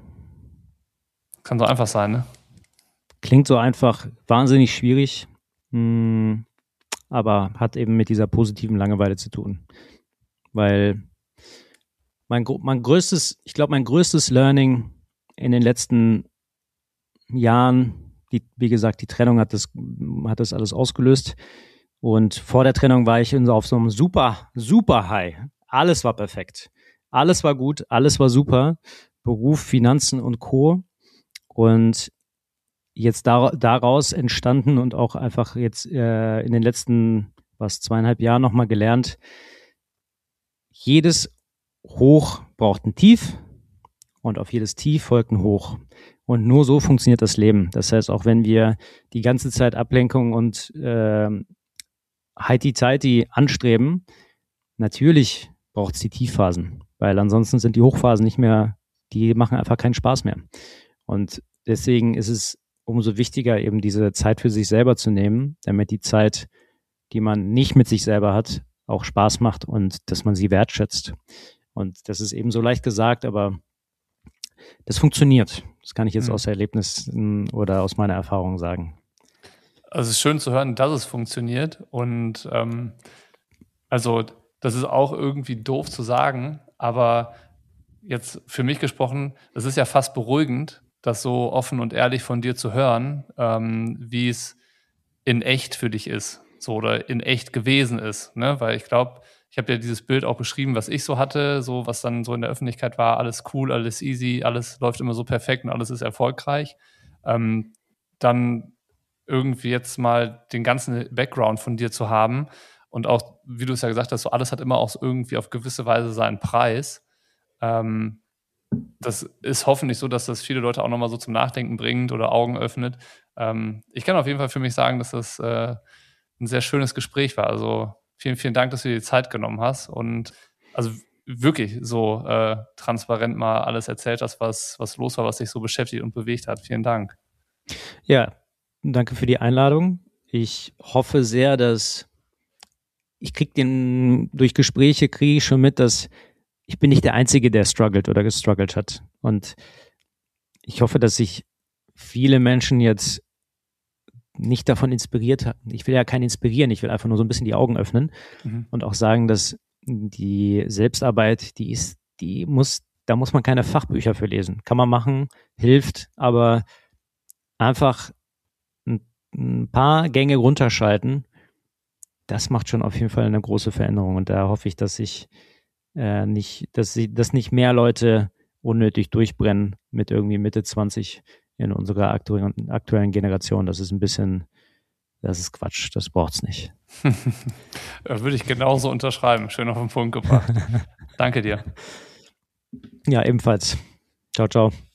Kann so einfach sein, ne? Klingt so einfach, wahnsinnig schwierig, mh, aber hat eben mit dieser positiven Langeweile zu tun. Weil mein, mein größtes, ich glaube, mein größtes Learning in den letzten Jahren, die, wie gesagt, die Trennung hat das, hat das alles ausgelöst. Und vor der Trennung war ich in, auf so einem super, super High. Alles war perfekt. Alles war gut, alles war super. Beruf, Finanzen und Co. Und jetzt dar, daraus entstanden und auch einfach jetzt äh, in den letzten, was, zweieinhalb Jahren nochmal gelernt, jedes Hoch braucht ein Tief und auf jedes Tief folgt ein Hoch. Und nur so funktioniert das Leben. Das heißt, auch wenn wir die ganze Zeit Ablenkung und äh, Heiti-Teiti anstreben, natürlich braucht es die Tiefphasen, weil ansonsten sind die Hochphasen nicht mehr, die machen einfach keinen Spaß mehr. Und deswegen ist es umso wichtiger, eben diese Zeit für sich selber zu nehmen, damit die Zeit, die man nicht mit sich selber hat, auch Spaß macht und dass man sie wertschätzt. Und das ist eben so leicht gesagt, aber das funktioniert. Das kann ich jetzt mhm. aus Erlebnissen oder aus meiner Erfahrung sagen. Also es ist schön zu hören, dass es funktioniert und ähm, also das ist auch irgendwie doof zu sagen, aber jetzt für mich gesprochen, das ist ja fast beruhigend, das so offen und ehrlich von dir zu hören, ähm, wie es in echt für dich ist, so oder in echt gewesen ist, ne? Weil ich glaube, ich habe ja dieses Bild auch beschrieben, was ich so hatte, so was dann so in der Öffentlichkeit war, alles cool, alles easy, alles läuft immer so perfekt und alles ist erfolgreich. Ähm, dann irgendwie jetzt mal den ganzen Background von dir zu haben und auch, wie du es ja gesagt hast, so alles hat immer auch irgendwie auf gewisse Weise seinen Preis. Ähm, das ist hoffentlich so, dass das viele Leute auch nochmal so zum Nachdenken bringt oder Augen öffnet. Ähm, ich kann auf jeden Fall für mich sagen, dass das äh, ein sehr schönes Gespräch war. Also vielen, vielen Dank, dass du dir die Zeit genommen hast und also wirklich so äh, transparent mal alles erzählt hast, was, was los war, was dich so beschäftigt und bewegt hat. Vielen Dank. Ja, danke für die Einladung. Ich hoffe sehr, dass ich krieg den, durch Gespräche kriege ich schon mit, dass ich bin nicht der Einzige, der struggelt oder gestruggelt hat. Und ich hoffe, dass sich viele Menschen jetzt nicht davon inspiriert haben. Ich will ja keinen inspirieren, ich will einfach nur so ein bisschen die Augen öffnen mhm. und auch sagen, dass die Selbstarbeit, die ist, die muss, da muss man keine Fachbücher für lesen. Kann man machen, hilft, aber einfach ein, ein paar Gänge runterschalten das macht schon auf jeden Fall eine große Veränderung. Und da hoffe ich, dass ich äh, nicht, dass sie, dass nicht mehr Leute unnötig durchbrennen mit irgendwie Mitte zwanzig in unserer aktuellen, aktuellen Generation. Das ist ein bisschen, das ist Quatsch, das braucht's nicht. Würde ich genauso unterschreiben. Schön auf den Punkt gebracht. Danke dir. Ja, ebenfalls. Ciao, ciao.